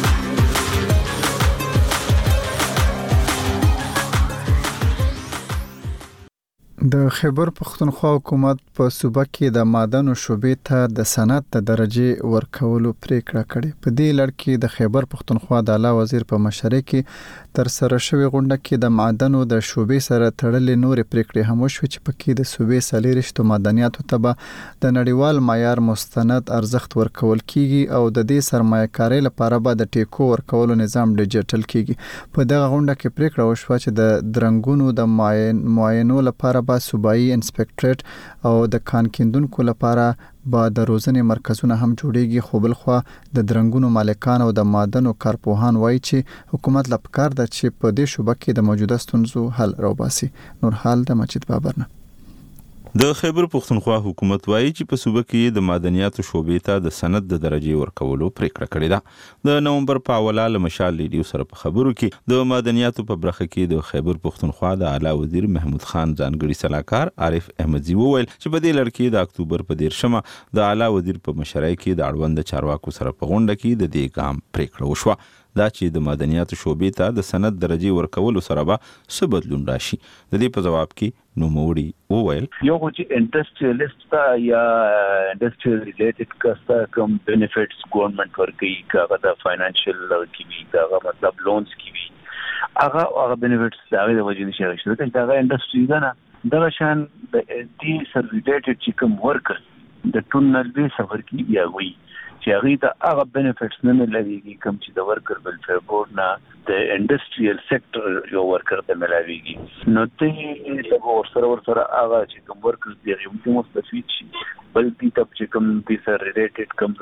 د خیبر پختونخوا حکومت په صوبه کې د معدنو شعبې ته د صنعت د درجه ورکولو پریکړه کړې. په دې لړ کې د خیبر پختونخوا د اعلی وزیر په مشرۍ کې تر سره شوې غونډه کې د معدنو د شعبې سره تړلې نورې پریکړې هم وشوې چې پکې د صوبې څلېرویشتو معدنیاتو ته به د نړیوال معیار مستند ارزښت ورکول کیږي او د دې سرمایه‌کارۍ لپاره به د ټیکو ورکولو نظام ډیجیټل کیږي. په دغه غونډه کې پریکړه وشوه چې د درنګونو د معاینو لپاره صوبایي انسپکټریټ او د کان کیندونکو لپاره با د روزنې مرکزونه هم جوړیږي. خو بل خو د درنګونو مالکان او د معدنو کارپوهان وایي چې حکومت لا پکار ده چې په دې شوبه کې د موجوده ستونزو حل راوباسي. نور حال د مجید بابر نه. د خیبر پختونخوا حکومت وایي چې په صوبه کې د معدنیاتو شعبې ته د سند د درجه ورکولو پریکړه کړې ده. د نومبر په اوله له مشال ریډیو سره په خبرو کې د معدنیاتو په برخه کې د خیبر پختونخوا د اعلی وزیر محمود خان ځانګړي صلاحکار عارف احمدزي وویل چې په دې لړ کې د اکتوبر په دیرشمه د اعلی وزیر په مشرۍ کې د اړوند چارواکو سره په غونډه کې د دې ګام پریکړه وشوه. دا چې د معدنیاتو شعبې ته د سند درجه ورکولو سره به څه بدلون راشي. د دې په جواب کې نوموړي وویل یو چې انډستریالیست تا یا انډستریال ریلیټډ کستا کوم بینیفټس ګورنمنت ورکوي کاغه د فاینانشل کی وی کاغه مطلب لونز کی وی هغه هغه بینیفټس دا د وجې نشي راځي چې دا انډستری ده نه دا شان د دې سر ریلیټډ چې کوم ورکر د ټونل به سفر کی بیا وي چې هغه ته هغه بینیفټس نه ملایوي کوم چې د ورکر ویلفیر بورډ نه د انډستریال سېکټر یو ورکر ته ملایوي. نو ته له ورسره ورسره هغه چې کوم ورکر دی یو مستفید شي بل دې ته چې کوم دې سره ریلیټډ کوم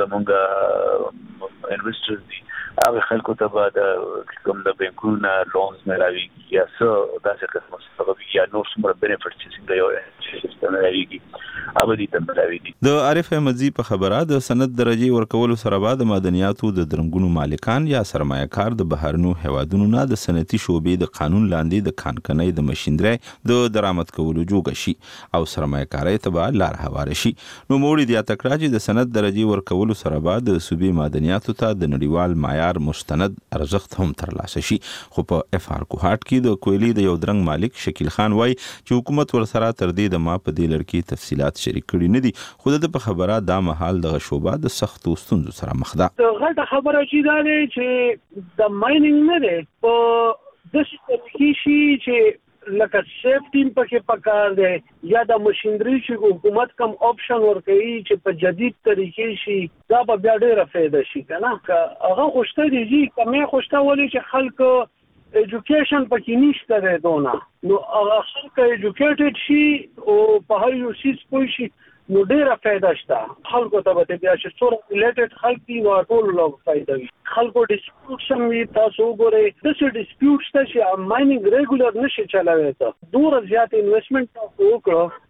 زمونږ انویسټرز دي هغه خلکو ته به د کوم د بانکونو لونز ملایوي یا څه داسې قسمه سبب یا نور څومره بینیفټس چې څنګه یو سیستم ملایوي ابدي ته ملایوي. د عارف احمدزي په خبره د سند درجه ورکولو سره بعد معدنیاتو د درنګونو مالکان یا سرمایه‌کار د بهرنو هوادونو نه د صنعتي شعبې د قانون لاندې د کانکنۍ د ماشينري د درآمد کولو جوګه شي او سرمایه‌کارۍ ته به لار هواره شي. نو موړي د اتکراج د سند درجه ورکولو سره بعد د صوبې معدنیاتو ته د نړیوال معیار مستند ارزښت هم ترلاسه شي. خو په اف ار کوهاټ کې د کویلي د یو درنګ مالک شکیل خان وای چې حکومت ورسره تر دې د ما په دې لړ کې تفصيلات شریک کړي نه دي. خو د په خبره دا مهال د شوبه د سختو ستونزو سره مخ ده. غلطه خبره چې دا دی چې د مایننګ نه دی په داسې طریقې شي چې لکه سیفټي پکې پکار دی یا د ماشينري چې حکومت کم آپشن ورکوي چې په جدید طریقې شي دا به بیا ډېره فایده شي کنه. هغه خوشته دي چې کمه خوشته ولې چې خلک ایجوکیشن پکې نشته دی دونه نو هغه خلک ایجوکیټډ شي او په هر یو سیس پوه شي نو ډیره فایده شته. خلکو ته به بیا چې څور ریلیټډ خلک دي نو ټول له فایده وي. خلکو ډیسپیوټ سم وي تاسو وګورئ داسې ډیسپیوټ شته چې مایننګ ریګولر نشي چلوي ته دوره زیات انویسټمنټ وکړو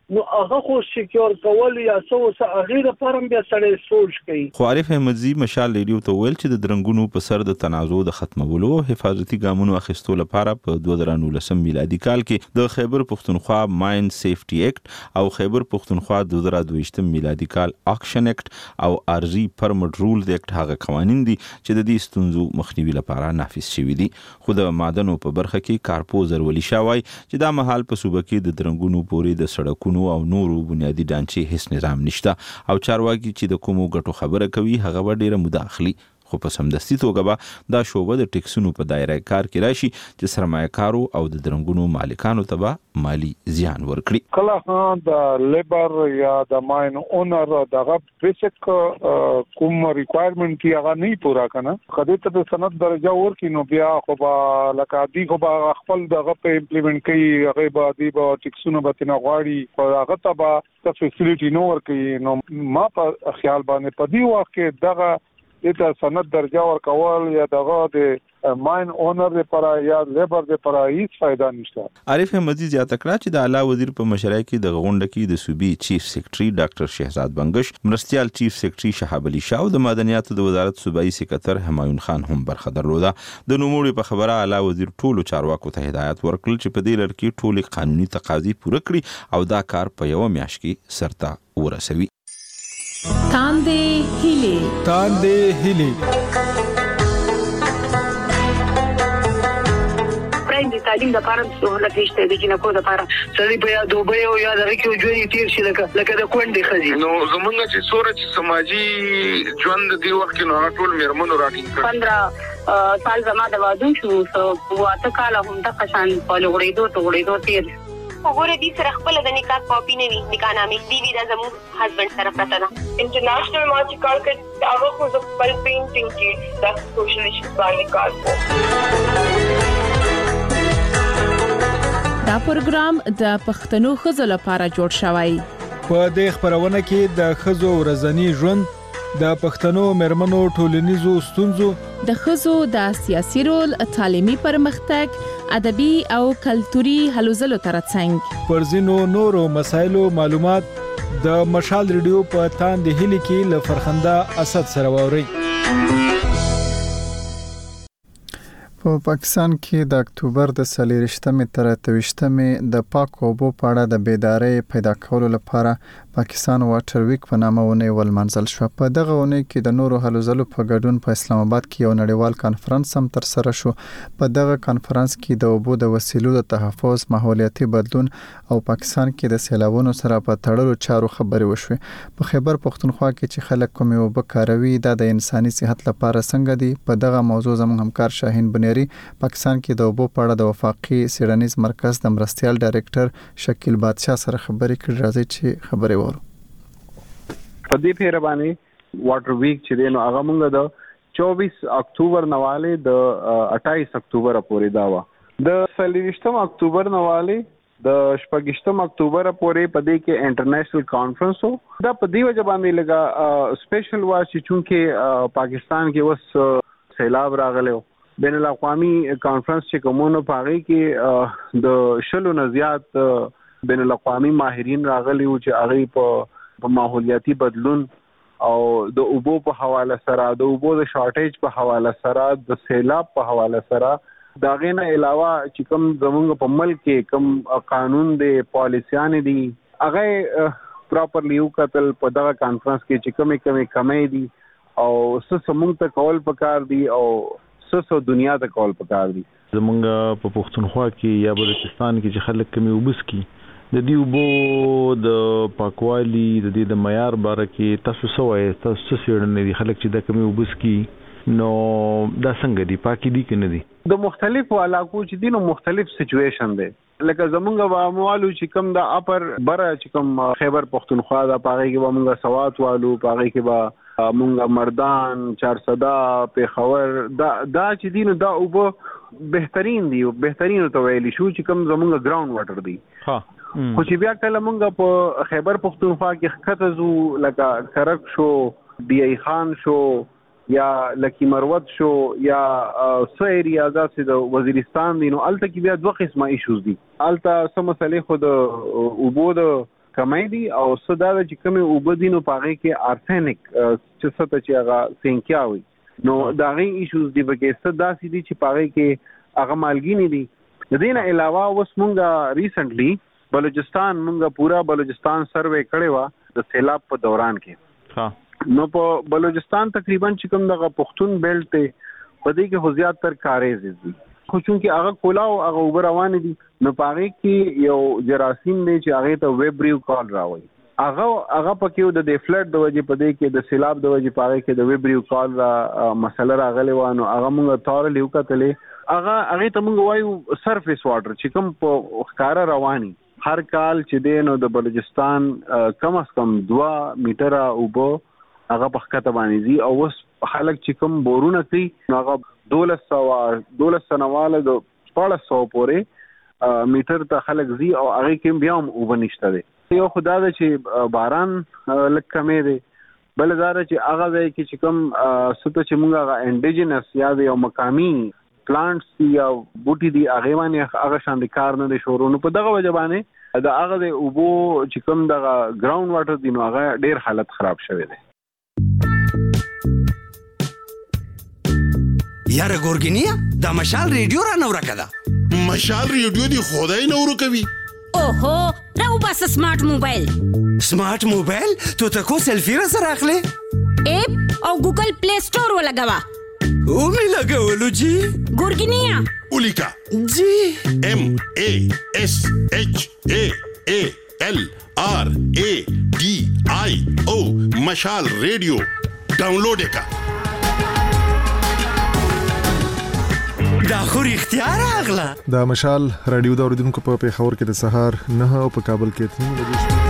نو هغه خو سکیور کول یا څه وسه هغه لپاره بیا سړی سوچ کوي. خو عارف احمدزي مشال ریډیو ته ویل چې د درنګونو په سر د تنازع د ختمولو حفاظتي ګامونو اخیستو لپاره په دوه زره نولسم میلادي کال کې د خیبر پښتونخوا ماین سیفټي اکټ او خیبر پښتونخوا دوه زره دویشتم میلادي کال اکشن اکټ او ارزي پرمټ رول اکټ هغه قوانین دي چې د دې ستونزو مخنیوي لپاره نافذ شوي دي. خو د معدنو په برخه کې کارپوزر ولی شاوای چې دا مهال په صوبه کې د درنګونو پورې د سړکونو او نورو بنیادی ډانچې هیڅ نظام نشته او چارواکي چې د کومو ګټو خبره کوي هغه ډیره مداخلي خو په سمدستي توګه به دا شوبه د ټیکسونو په دایره کار کې راشي چې سرمایه‌کارو او د درنګونو مالکانو ته به مالی زیان ورکړي. کله د لیبر یا د ماین اونر دغه بیسیک کوم ریکوایرمنت کی هغه نه پورا کنه خدای ته د سند درجه ورکې نو بیا خو به لکه دی خو به خپل دغه په امپلیمنٹ کوي هغه به دی به ټیکسونو به تنه غواړي او هغه ته به څه فیسیلیټي نو ورکې نو ما په خیال باندې په دی وخت کې دغه د سند درجه ورکول یا دغه د ماین اونر لپاره یا لیبر لپاره هیڅ فائدہ نشته. عارف احمدزي زیاته کړه چې د اعلی وزیر په مشرۍ کې د غونډه کې د صوبې چیف سیکریټري ډاکټر شهزاد بنگش، مرستيال چیف سیکریټري شهاب علي شاه او د مدنیاتو د وزارت صوبایي سکرټر همایون خان هم برخه درلوده. د نوموړي په خبره اعلی وزیر ټولو چارواکو ته هدایت ورکړل چې په دې لړ کې ټولې قانوني تقاضي پوره کړي او دا کار په یو میاشت کې سرته ورسوي. تاندې هیلې تاندې هیلې د تعلیم د لپاره سہولت نشته د جنکو لپاره سړي په یا دوبه او یا د ریکو ژوند تیر شي لکه لکه د کونډې خزي نو زمونږ چې سورج سماجی ژوند دی وخت کې نو ټول میرمنو راټینګ کړ پندرہ سال زما د وادو شو سو واته کال هم د قشان په لغړېدو ته غړېدو تیر وګوره دې سره خپل د نکاح کاپی نه وي نکاح نامې دی وی د زمو هسبند سره پته ده انټرنیشنل مارچ کال کې هغه خو د خپل پینټینګ کې د سوشل ایشوز باندې کار کوي. دا پروګرام د پښتنو خزو لپاره جوړ شوی. په دې خبرونه کې د خزو ورځنی ژوند، د پښتنو مرمنو ټولنیزو ستونزو، د خزو د سیاسي رول، تعلیمي پرمختګ، ادبي او کلتوري هلو ځلو ترڅنګ پر ځینو نورو مسایلو معلومات د مشال ریډیو په تاندې هیلې کې له فرخنده اسد سره ووري. په پاکستان کې د اکتوبر د څلېرویشتمې تر اتهویشتمې د پاکو اوبو په اړه د بیدارۍ پیدا کولو لپاره پاکستان واټر ویک په نامه ونې ولمانځل شو. په دغه ونې کې د نورو هلو ځلو په ګډون په اسلام آباد کې یو نړیوال کانفرنس هم ترسره شو. په دغه کانفرنس کې د اوبو د وسیلو د تحفظ، ماحولیاتي بدلون او پاکستان کې د سیلابونو سره په تړلو چارو خبرې وشوې. په خیبر پښتونخوا کې چې خلک کومې اوبه کاروي دا د انساني صحت لپاره څنګه دي، په دغه موضوع زموږ همکار شاهین بنیری پاکستان کې د اوبو په اړه د وفاقي څېړنیز مرکز د مرستيال ډایریکټر شکیل بادشاه سره خبرې کړې. راځي چې خبرې وورو. په دې پیره باندې واټر ویک چې دی نو هغه مونږ د چوبیس اکتوبر نواله د اٹھائیس اکتوبر پورې دا و. د څلېرویشتم اکتوبر نواله د شپږشتم اکتوبر پورې په دې کې انټرنیشنل کانفرنس وو. دا په دې وجه باندې لګا سپیشل وا چې چونکه پاکستان کې وس سیلاب راغلی بین الاقوامی کانفرنس چې کومونو پاغي کې د شلو نه زیات بین الاقوامی ماهرین راغلي او چې هغه په ماحولیاتي بدلون او د اوبو په حواله سره، د اوبو د شارټیج په حواله سره، د سیلاب په حواله سره، دا غینه علاوه چې کوم زمونږ په ملک کې کوم قانون دی، پالیسیان دي، هغه پراپرلی یو کتل په دغه کانفرنس کې چې کومې کومې کمې دي او څه سمونږ ته کول پکار دي او سسو دنیا ته کول پکار دي. زمونږ په پښتونخوا کې یا بلوچستان کې چې خلک کمی وبس کی د دې وبو د پاکوالي د دې د معیار باره کې تاسو سوای تاسو څه څېړنې دي خلک چې د کمی وبس کی نو دا څنګه دي پاکي دي کنه دي؟ د مختلفو علاقو چې دي نو مختلف سچويشن دی. لکه زمونږ واموالو چې کوم د اپر بره چې کوم خیبر پښتونخوا دا پاغي کې ومونږ سوات والو پاغي کې با مونږ مردان، چارسدا، پیښور دا دا چې دین دا اوبه بهترین دي او بهترین ته ویلی شو چې کوم زمونږ ګراوند واټر دی. ها خو چې بیا کله مونږ په خیبر پښتونخوا کې خطه زو لکه کرک شو، بی ای خان شو یا لکی مروت شو یا سویری ازاسي د وزیرستان دي نو الته کې بیا دوه قسمه ایشوز دي. الته سم مسلې خو د اوبو د کمای دي او صدا چې کوم وبدینو پاغه کې ارسنیک چې څه ته چې هغه سینکیاوي نو دا غي ایشوز دی بګه صدا سي دي چې پاغه کې هغه مالګینی دي. د دې نه علاوه اوس مونږه ریسنټلی بلوچستان مونږه پورا بلوچستان سروې کړې و د سیلاب په دوران کې. ها نو په بلوچستان تقریبا چې کوم دغه پښتون بیلټ ته پدې کې خو زیات تر کاریز دي خو چونکه هغه کولاو هغه وبر روان دي نو پاره کې یو جراثیم دی چې هغه ته ویبریو کال راوي هغه هغه پکې د دې فلډ د وجې پدې کې د سیلاب د وجې پاره کې د ویبریو کال را مسله راغلی و نو هغه مونږ تور لیو کتلې هغه هغه ته مونږ وایو سرفیس واټر چې کوم په ښکارا رواني هر کال چې دینو د بلوچستان کم از کم دوه میټره اوبو هغه په خطه باندې دي او اوس خلک چې کوم بورونه کوي هغه دولس سو دولس سنواله د پاله سو پورې میټر ته خلک زی او هغه کې بیا هم اوبه نشته دي. یو خدا د چې باران لک کمې دي بل زاره چې هغه ځای کې چې کوم ستو چې موږ هغه انډیجنس یا یو مقامی پلانټس یا بوټي دي هغه باندې هغه شان دي کار نه دي شورونو په دغه وجه باندې دا هغه د اوبو چې کوم دغه ګراوند واټر دي نو هغه ډیر حالت خراب شوی دی. یاره ګورګینیا دا مشال ریډیو را نو راکړه مشال ریډیو دی خدای نو ورکوي. اوهو راو بس سمارټ موبایل سمارټ موبایل تو تکو سلفی را سره اخلي اپ او ګوګل پلی سٹور ولګوا او می لګولو جی ګورګینیا اولیکا جی ام ا اس اچ ا ا ال آر ا ډي آی او مشال ریډیو ډاونلوډ وکړه. دا خو اختیار اغلا دا مشال رادیو دا اوریدونکو په پیښور کې د سهار نه او په کابل کې تنو بجې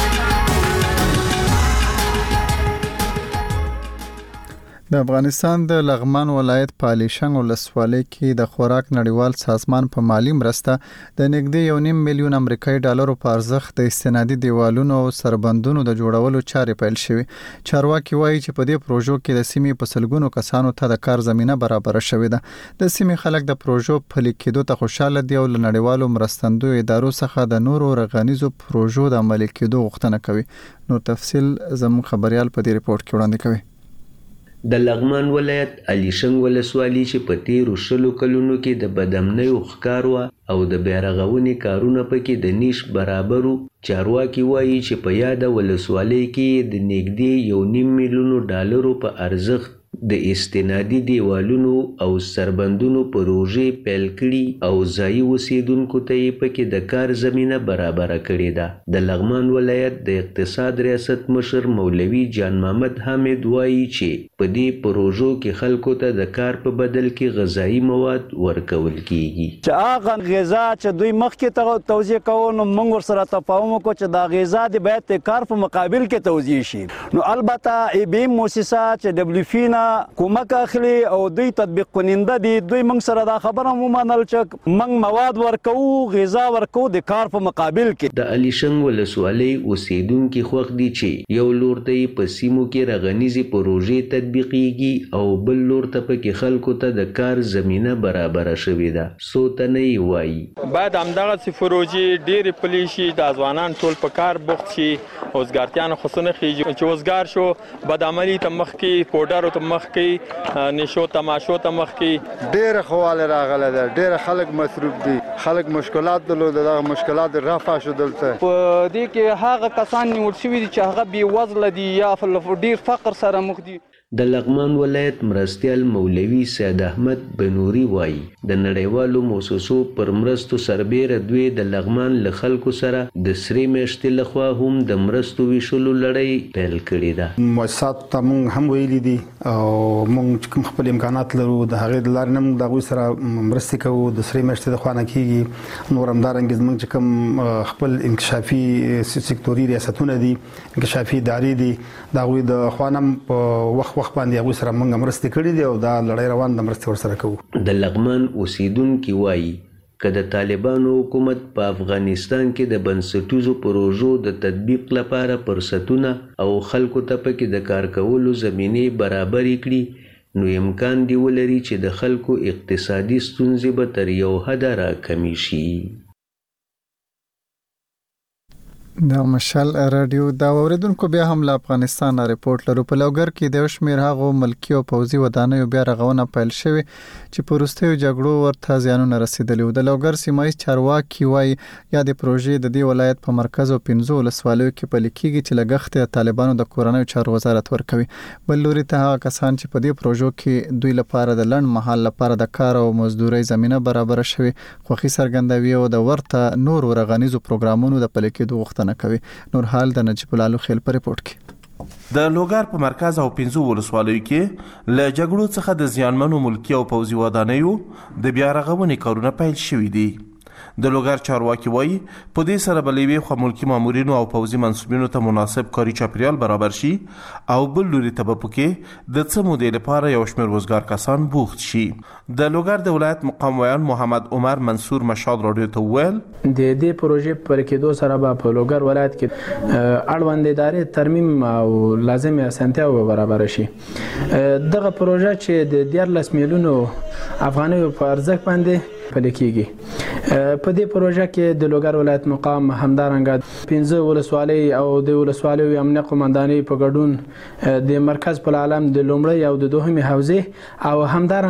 د افغانستان د لغمان ولایت په الیشنګ ولسوالۍ کې د خوراک نړیوال سازمان په مالی مرسته د نږدې یو نیم میلیون امریکایي ډالرو په ارزښت د استنادي دیوالونو او سربندونو د جوړولو چارې پیل شوې. چارواکي وایي چې په دې پروژو کې د سیمې په سلګونو کسانو ته د کار زمينه برابر شوې ده. د سیمې خلک د پروژو په لیکېدو ته خوشاله دي او له نړیوالو مرستندوی ادارو څخه د نورو رغنیزو پروژو د عملي کېدو غوښتنه کوي. نو تفصیل زموږ خبريال په دې ریپورت کې وړاندې کوي. د لغمان ولایت الیشنګ ولسوالۍ چې په تیرو شلو کلونو کې د بدامنیو ښکار او د بیارغونې کارونه پکې د نیش برابرو چارواکي وایي چې په یاده ولسوالۍ کې د نږدې یو نیم میلیونو ډالرو په ارزښت د استنادي دیوالونو او سربندونو پروژې پیل کړي او ځایي اوسیدونکو ته یې پکې د کار زمینه برابره کړې ده. د لغمان ولایت د اقتصاد ریاست مشر مولوي جان محمد حامد وایي چې په دې پروژو کې خلکو ته د کار په بدل کې غذایی مواد ورکول کیږي. چې هغه غذا چې دوی مخکې توزیع کوو نو موږ ورسره تفاهم وکړو چې دا غذا د باید د کار په مقابل کې توزیع شي. نو البته ای بی ایم مؤسسه چې دبليو فی نه کومک اخلي او دوی تطبیق کننده دي دوی موږ سره دا خبره ومنل چې موږ مواد ورکو غذا ورکو د کار په مقابل کې. د الیشنګ ولسوالۍ اوسیدونکو خوښ دي چې یو لور ته په سیمو کې رغنیزي پروژې تطبیقيږي او بل لور ته په خلکو ته د کار زمينه برابر شوې ده. سوتنی وایي بعد همدغه سی پروژې ډېر پلیشي د ځوانان ټول په کار بوخت شي اوسګارتيان خصونه خيږي چې اوسګار شو بدعملي ته مخ کې پودر ته مخ کې نشو تماشو ته مخ کې ډېر خواله راغله ده ډېر خلک مصروف دي خلک مشکلات درلود دغه مشکلات رافع شو دلته په دې کې هغه کسان نیول شوي دي چې هغه بې وزله دي یا ډېر فقر سره مخ دي. د لغمان ولایت مرستیال مولوي سید احمد بنوري وایي د نړیوالو مؤسسو پر مرستو سربېره دوی د لغمان له خلکو سره د سرې میاشتې لخوا هم د مرستو ویشلو لړۍ پیل کړې ده. مؤسسات ته موږ هم ویلي دي او موږ کوم خپل امکانات لرو د هغې د لارې نه موږ د هغوی سره مرستې کوو د سرې میاشتې لخوا نه کېږي. نور همدارنګه زموږ چې کوم خپل انکشافي سکتوري ریاستونه دي انکشافي ادارې دي د هغوی د خوا نه په وخت وخت باندې هغوی سره موږ مرستې کړي دي او دا لړۍ روان د مرستې ورسره کوو. د لغمان اوسیدونکي وایي که د طالبانو حکومت په افغانستان کې د بنسټیزو پروژو د تطبیق لپاره فرصتونه او خلکو ته پکې د کار کولو زمینې برابرې کړي نو امکان دی ولري چې د خلکو اقتصادي ستونزې به تر یو حده راکمې شي. د مشال رادیو دا اوریدونکو بیا هم له افغانستان ریپورت لرو. په لوګر کې د شمیر هغه ملکی او پوځي ودانیو بیا رغونه پیل شوه چې په وروستیو جګړو ورته زیانونه رسیدلي و. د لوګر سیمایي چارواکي وایي یا د پروژې د دې ولایت په مرکز او پنځو ولسوالیو کې پلي کېږي چې لګښت طالبانو د کورنیو چارو وزارت ورکوي. بل لوري ته هغه کسان چې په دې پروژو کې دوی لپاره د لړن مهال لپاره د کار او مزدوري زمينه برابر شوي خوخي سرګندوي او د ورته نور ورغنیزو پروګرامونو د پلي کېدو وخت نه کوي. نور حال د نجیب الله خیل په ریپورت کې د لوګر په مرکز او پنځو ولسوالیو کې له جګړو څخه د زیانمنو ملکی او پوځي ودانیو د بیا رغونې کارونه پیل شوي دي. د لوګر چارواکي وایي په دې سره بلوي خو ملکی مامورینو او پوځي منصبینو ته مناسب کاري چاپیریال برابر شي او بل لوري ته په کې د څه مودې لپاره یو شمېر وزګار کسان بوخت شي. د لوګر د ولایت مقام ویان محمد عمر منصور مشال رادیو ته ویل د دې پروژې پر کېدو سره به په لوګر ولایت کې اړوند ادارې ترمیم او لازمي اسانتیاو برابر شي. دغه پروژه چې د دیارلس میلیونو افغانیو په ارزښت باندې پلي کېږي. په دې پروژه کې د لوګر ولایت مقام همدارنګه پنځه ولسوالۍ او د ولسوالیو امنیه قومندانۍ په ګډون د مرکز په عالم د لومړی او د دوهمې حوزې او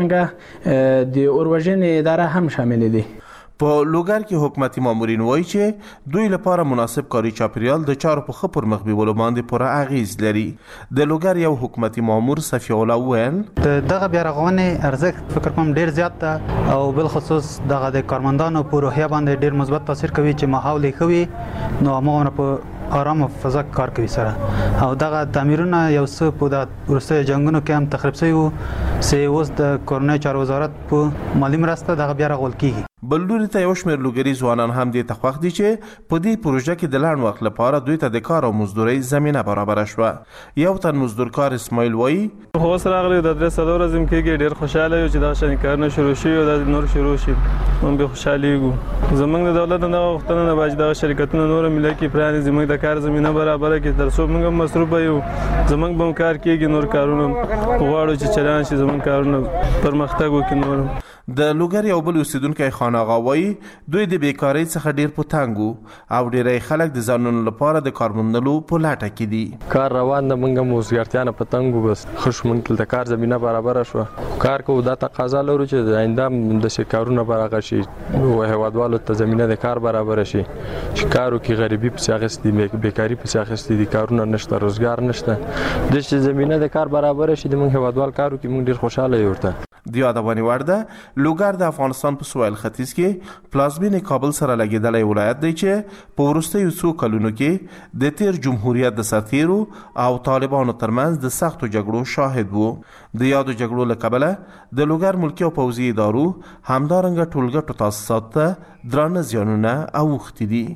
همدارنګه د اوروژنې اداره هم شامل دي. په لوګر کې حکومتي مامورین وایي چې دوی لپاره مناسب کاري چاپیریال د چارو په ښه پرمخ بیولو باندې پوره اغیز لري. د لوګر یو حکومتي مامور صفی الله ویل د دغه بیا رغونې ارزښت فکر کوم ډیر زیات ده او بل خصوص دغه د کارمندانو په روحیه باندې ډیر مثبت تاثیر کوي چې ماحول یې خوي نو موږ په آرام او فضا کار کوي سره او دغه تعمیرونه یو څه په د وروستیو جنګونو کې هم تخریب شوي وو چې اوس د کورنیو چارو وزارت په مالي مرسته دغه بیا رغول کیږي. بل لوري ته یو شمېر لوګري ځوانان هم دې ته خوښ دي چې په دې پروژه کې د لنډ وخت لپاره دوی ته د کار او مزدورۍ زمینه برابره شوه. یو تن مزدورکار اسماعیل وایي اوس راغلی د درې څلور ورځې کېږي ډېر خوشحاله یو چې دا شان کارونه شروع شي او دا نور شروع شي موږ به خوشحاله یو. زموږ د دولت نه غوښتنه ده چې دا شرکتونه نور ملي کې پرانیزي زموږ د کار زمینه برابره کړي تر څو موږ مصروف یو زموږ به کار کېږي نور کارونه غواړو چې چلان شي زموږ کارونه پرمختګ وکړي. نور د لوګر یو بل اوسیدونکی خان آغا وایي دوی د بیکارۍ څخه ډیر په تنګو او ډیری خلک د ځانونو لپاره د کار موندلو په لټه کې دي. کار روان ده موږ هم وزګارتیا نه په تنګو بس خوش مونږ د کار زمينه برابر شوه کار کوو دا تقاضا لرو چې د آینده د شکارونو برابر شي او هوادوالو ته زمينه د کار برابر شي چې کارو کې غریبي په اخیستې بیکاری په اخیستې دي کارونه نشته روزګار نشته د چې زمينه د کار برابر شي د موږ هوادوال کارو کې موږ ډیر خوشاله یو. ورته د یادونې وړ ده لوګر د افغانستان په سویل ختیځ کې پلازمینې کابل سره لګیدلی ولایت دی چې په وروستیو څو کلونو کې د تیر جمهوریت د سرتیرو او طالبانو ترمنځ د سختو جګړو شاهد وو. د یادو جګړو له کبله د لوګر ملکي او پوځي ادارو همدارنګه ټولګټو تاسیسات ته درانه زیانونه اوښتي دي.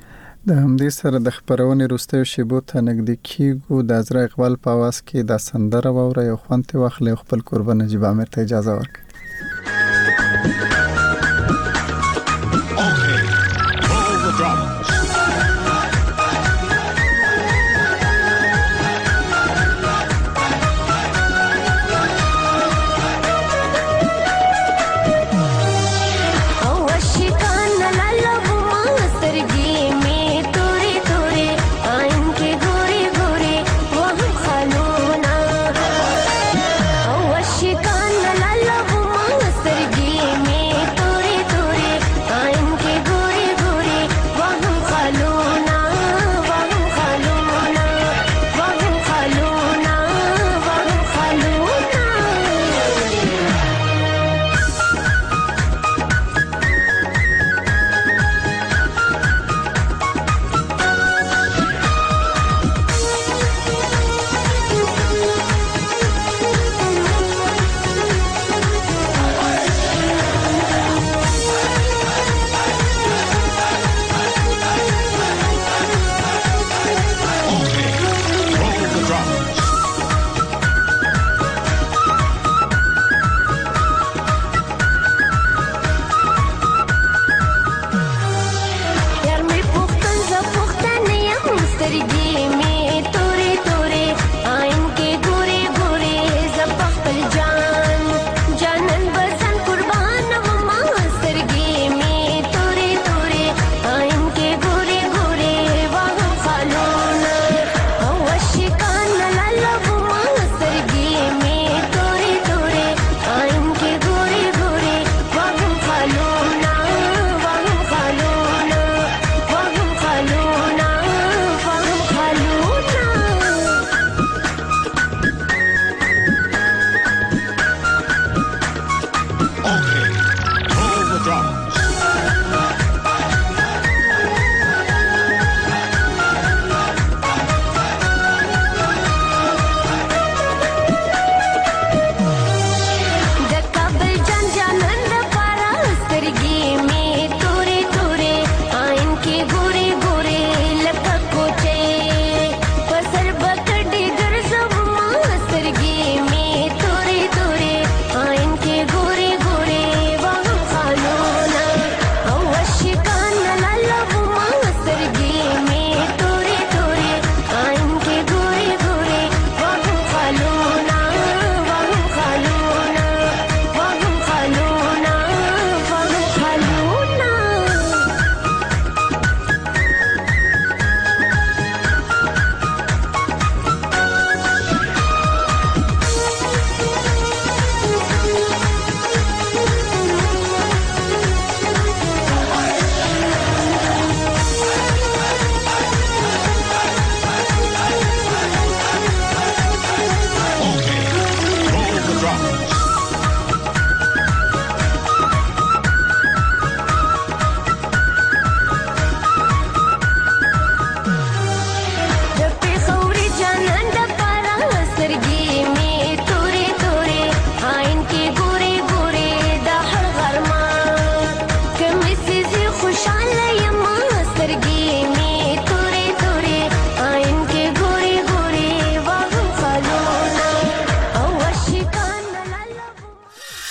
د همدې سره د خبرونې وروستیو شیبو ته نږدې کیږو. د عذرا اقبال په اواز کې دا سندره واورئ او خوند ترې واخلئ او خپل کوربه نجیب عامر ته اجازه ورکړئ.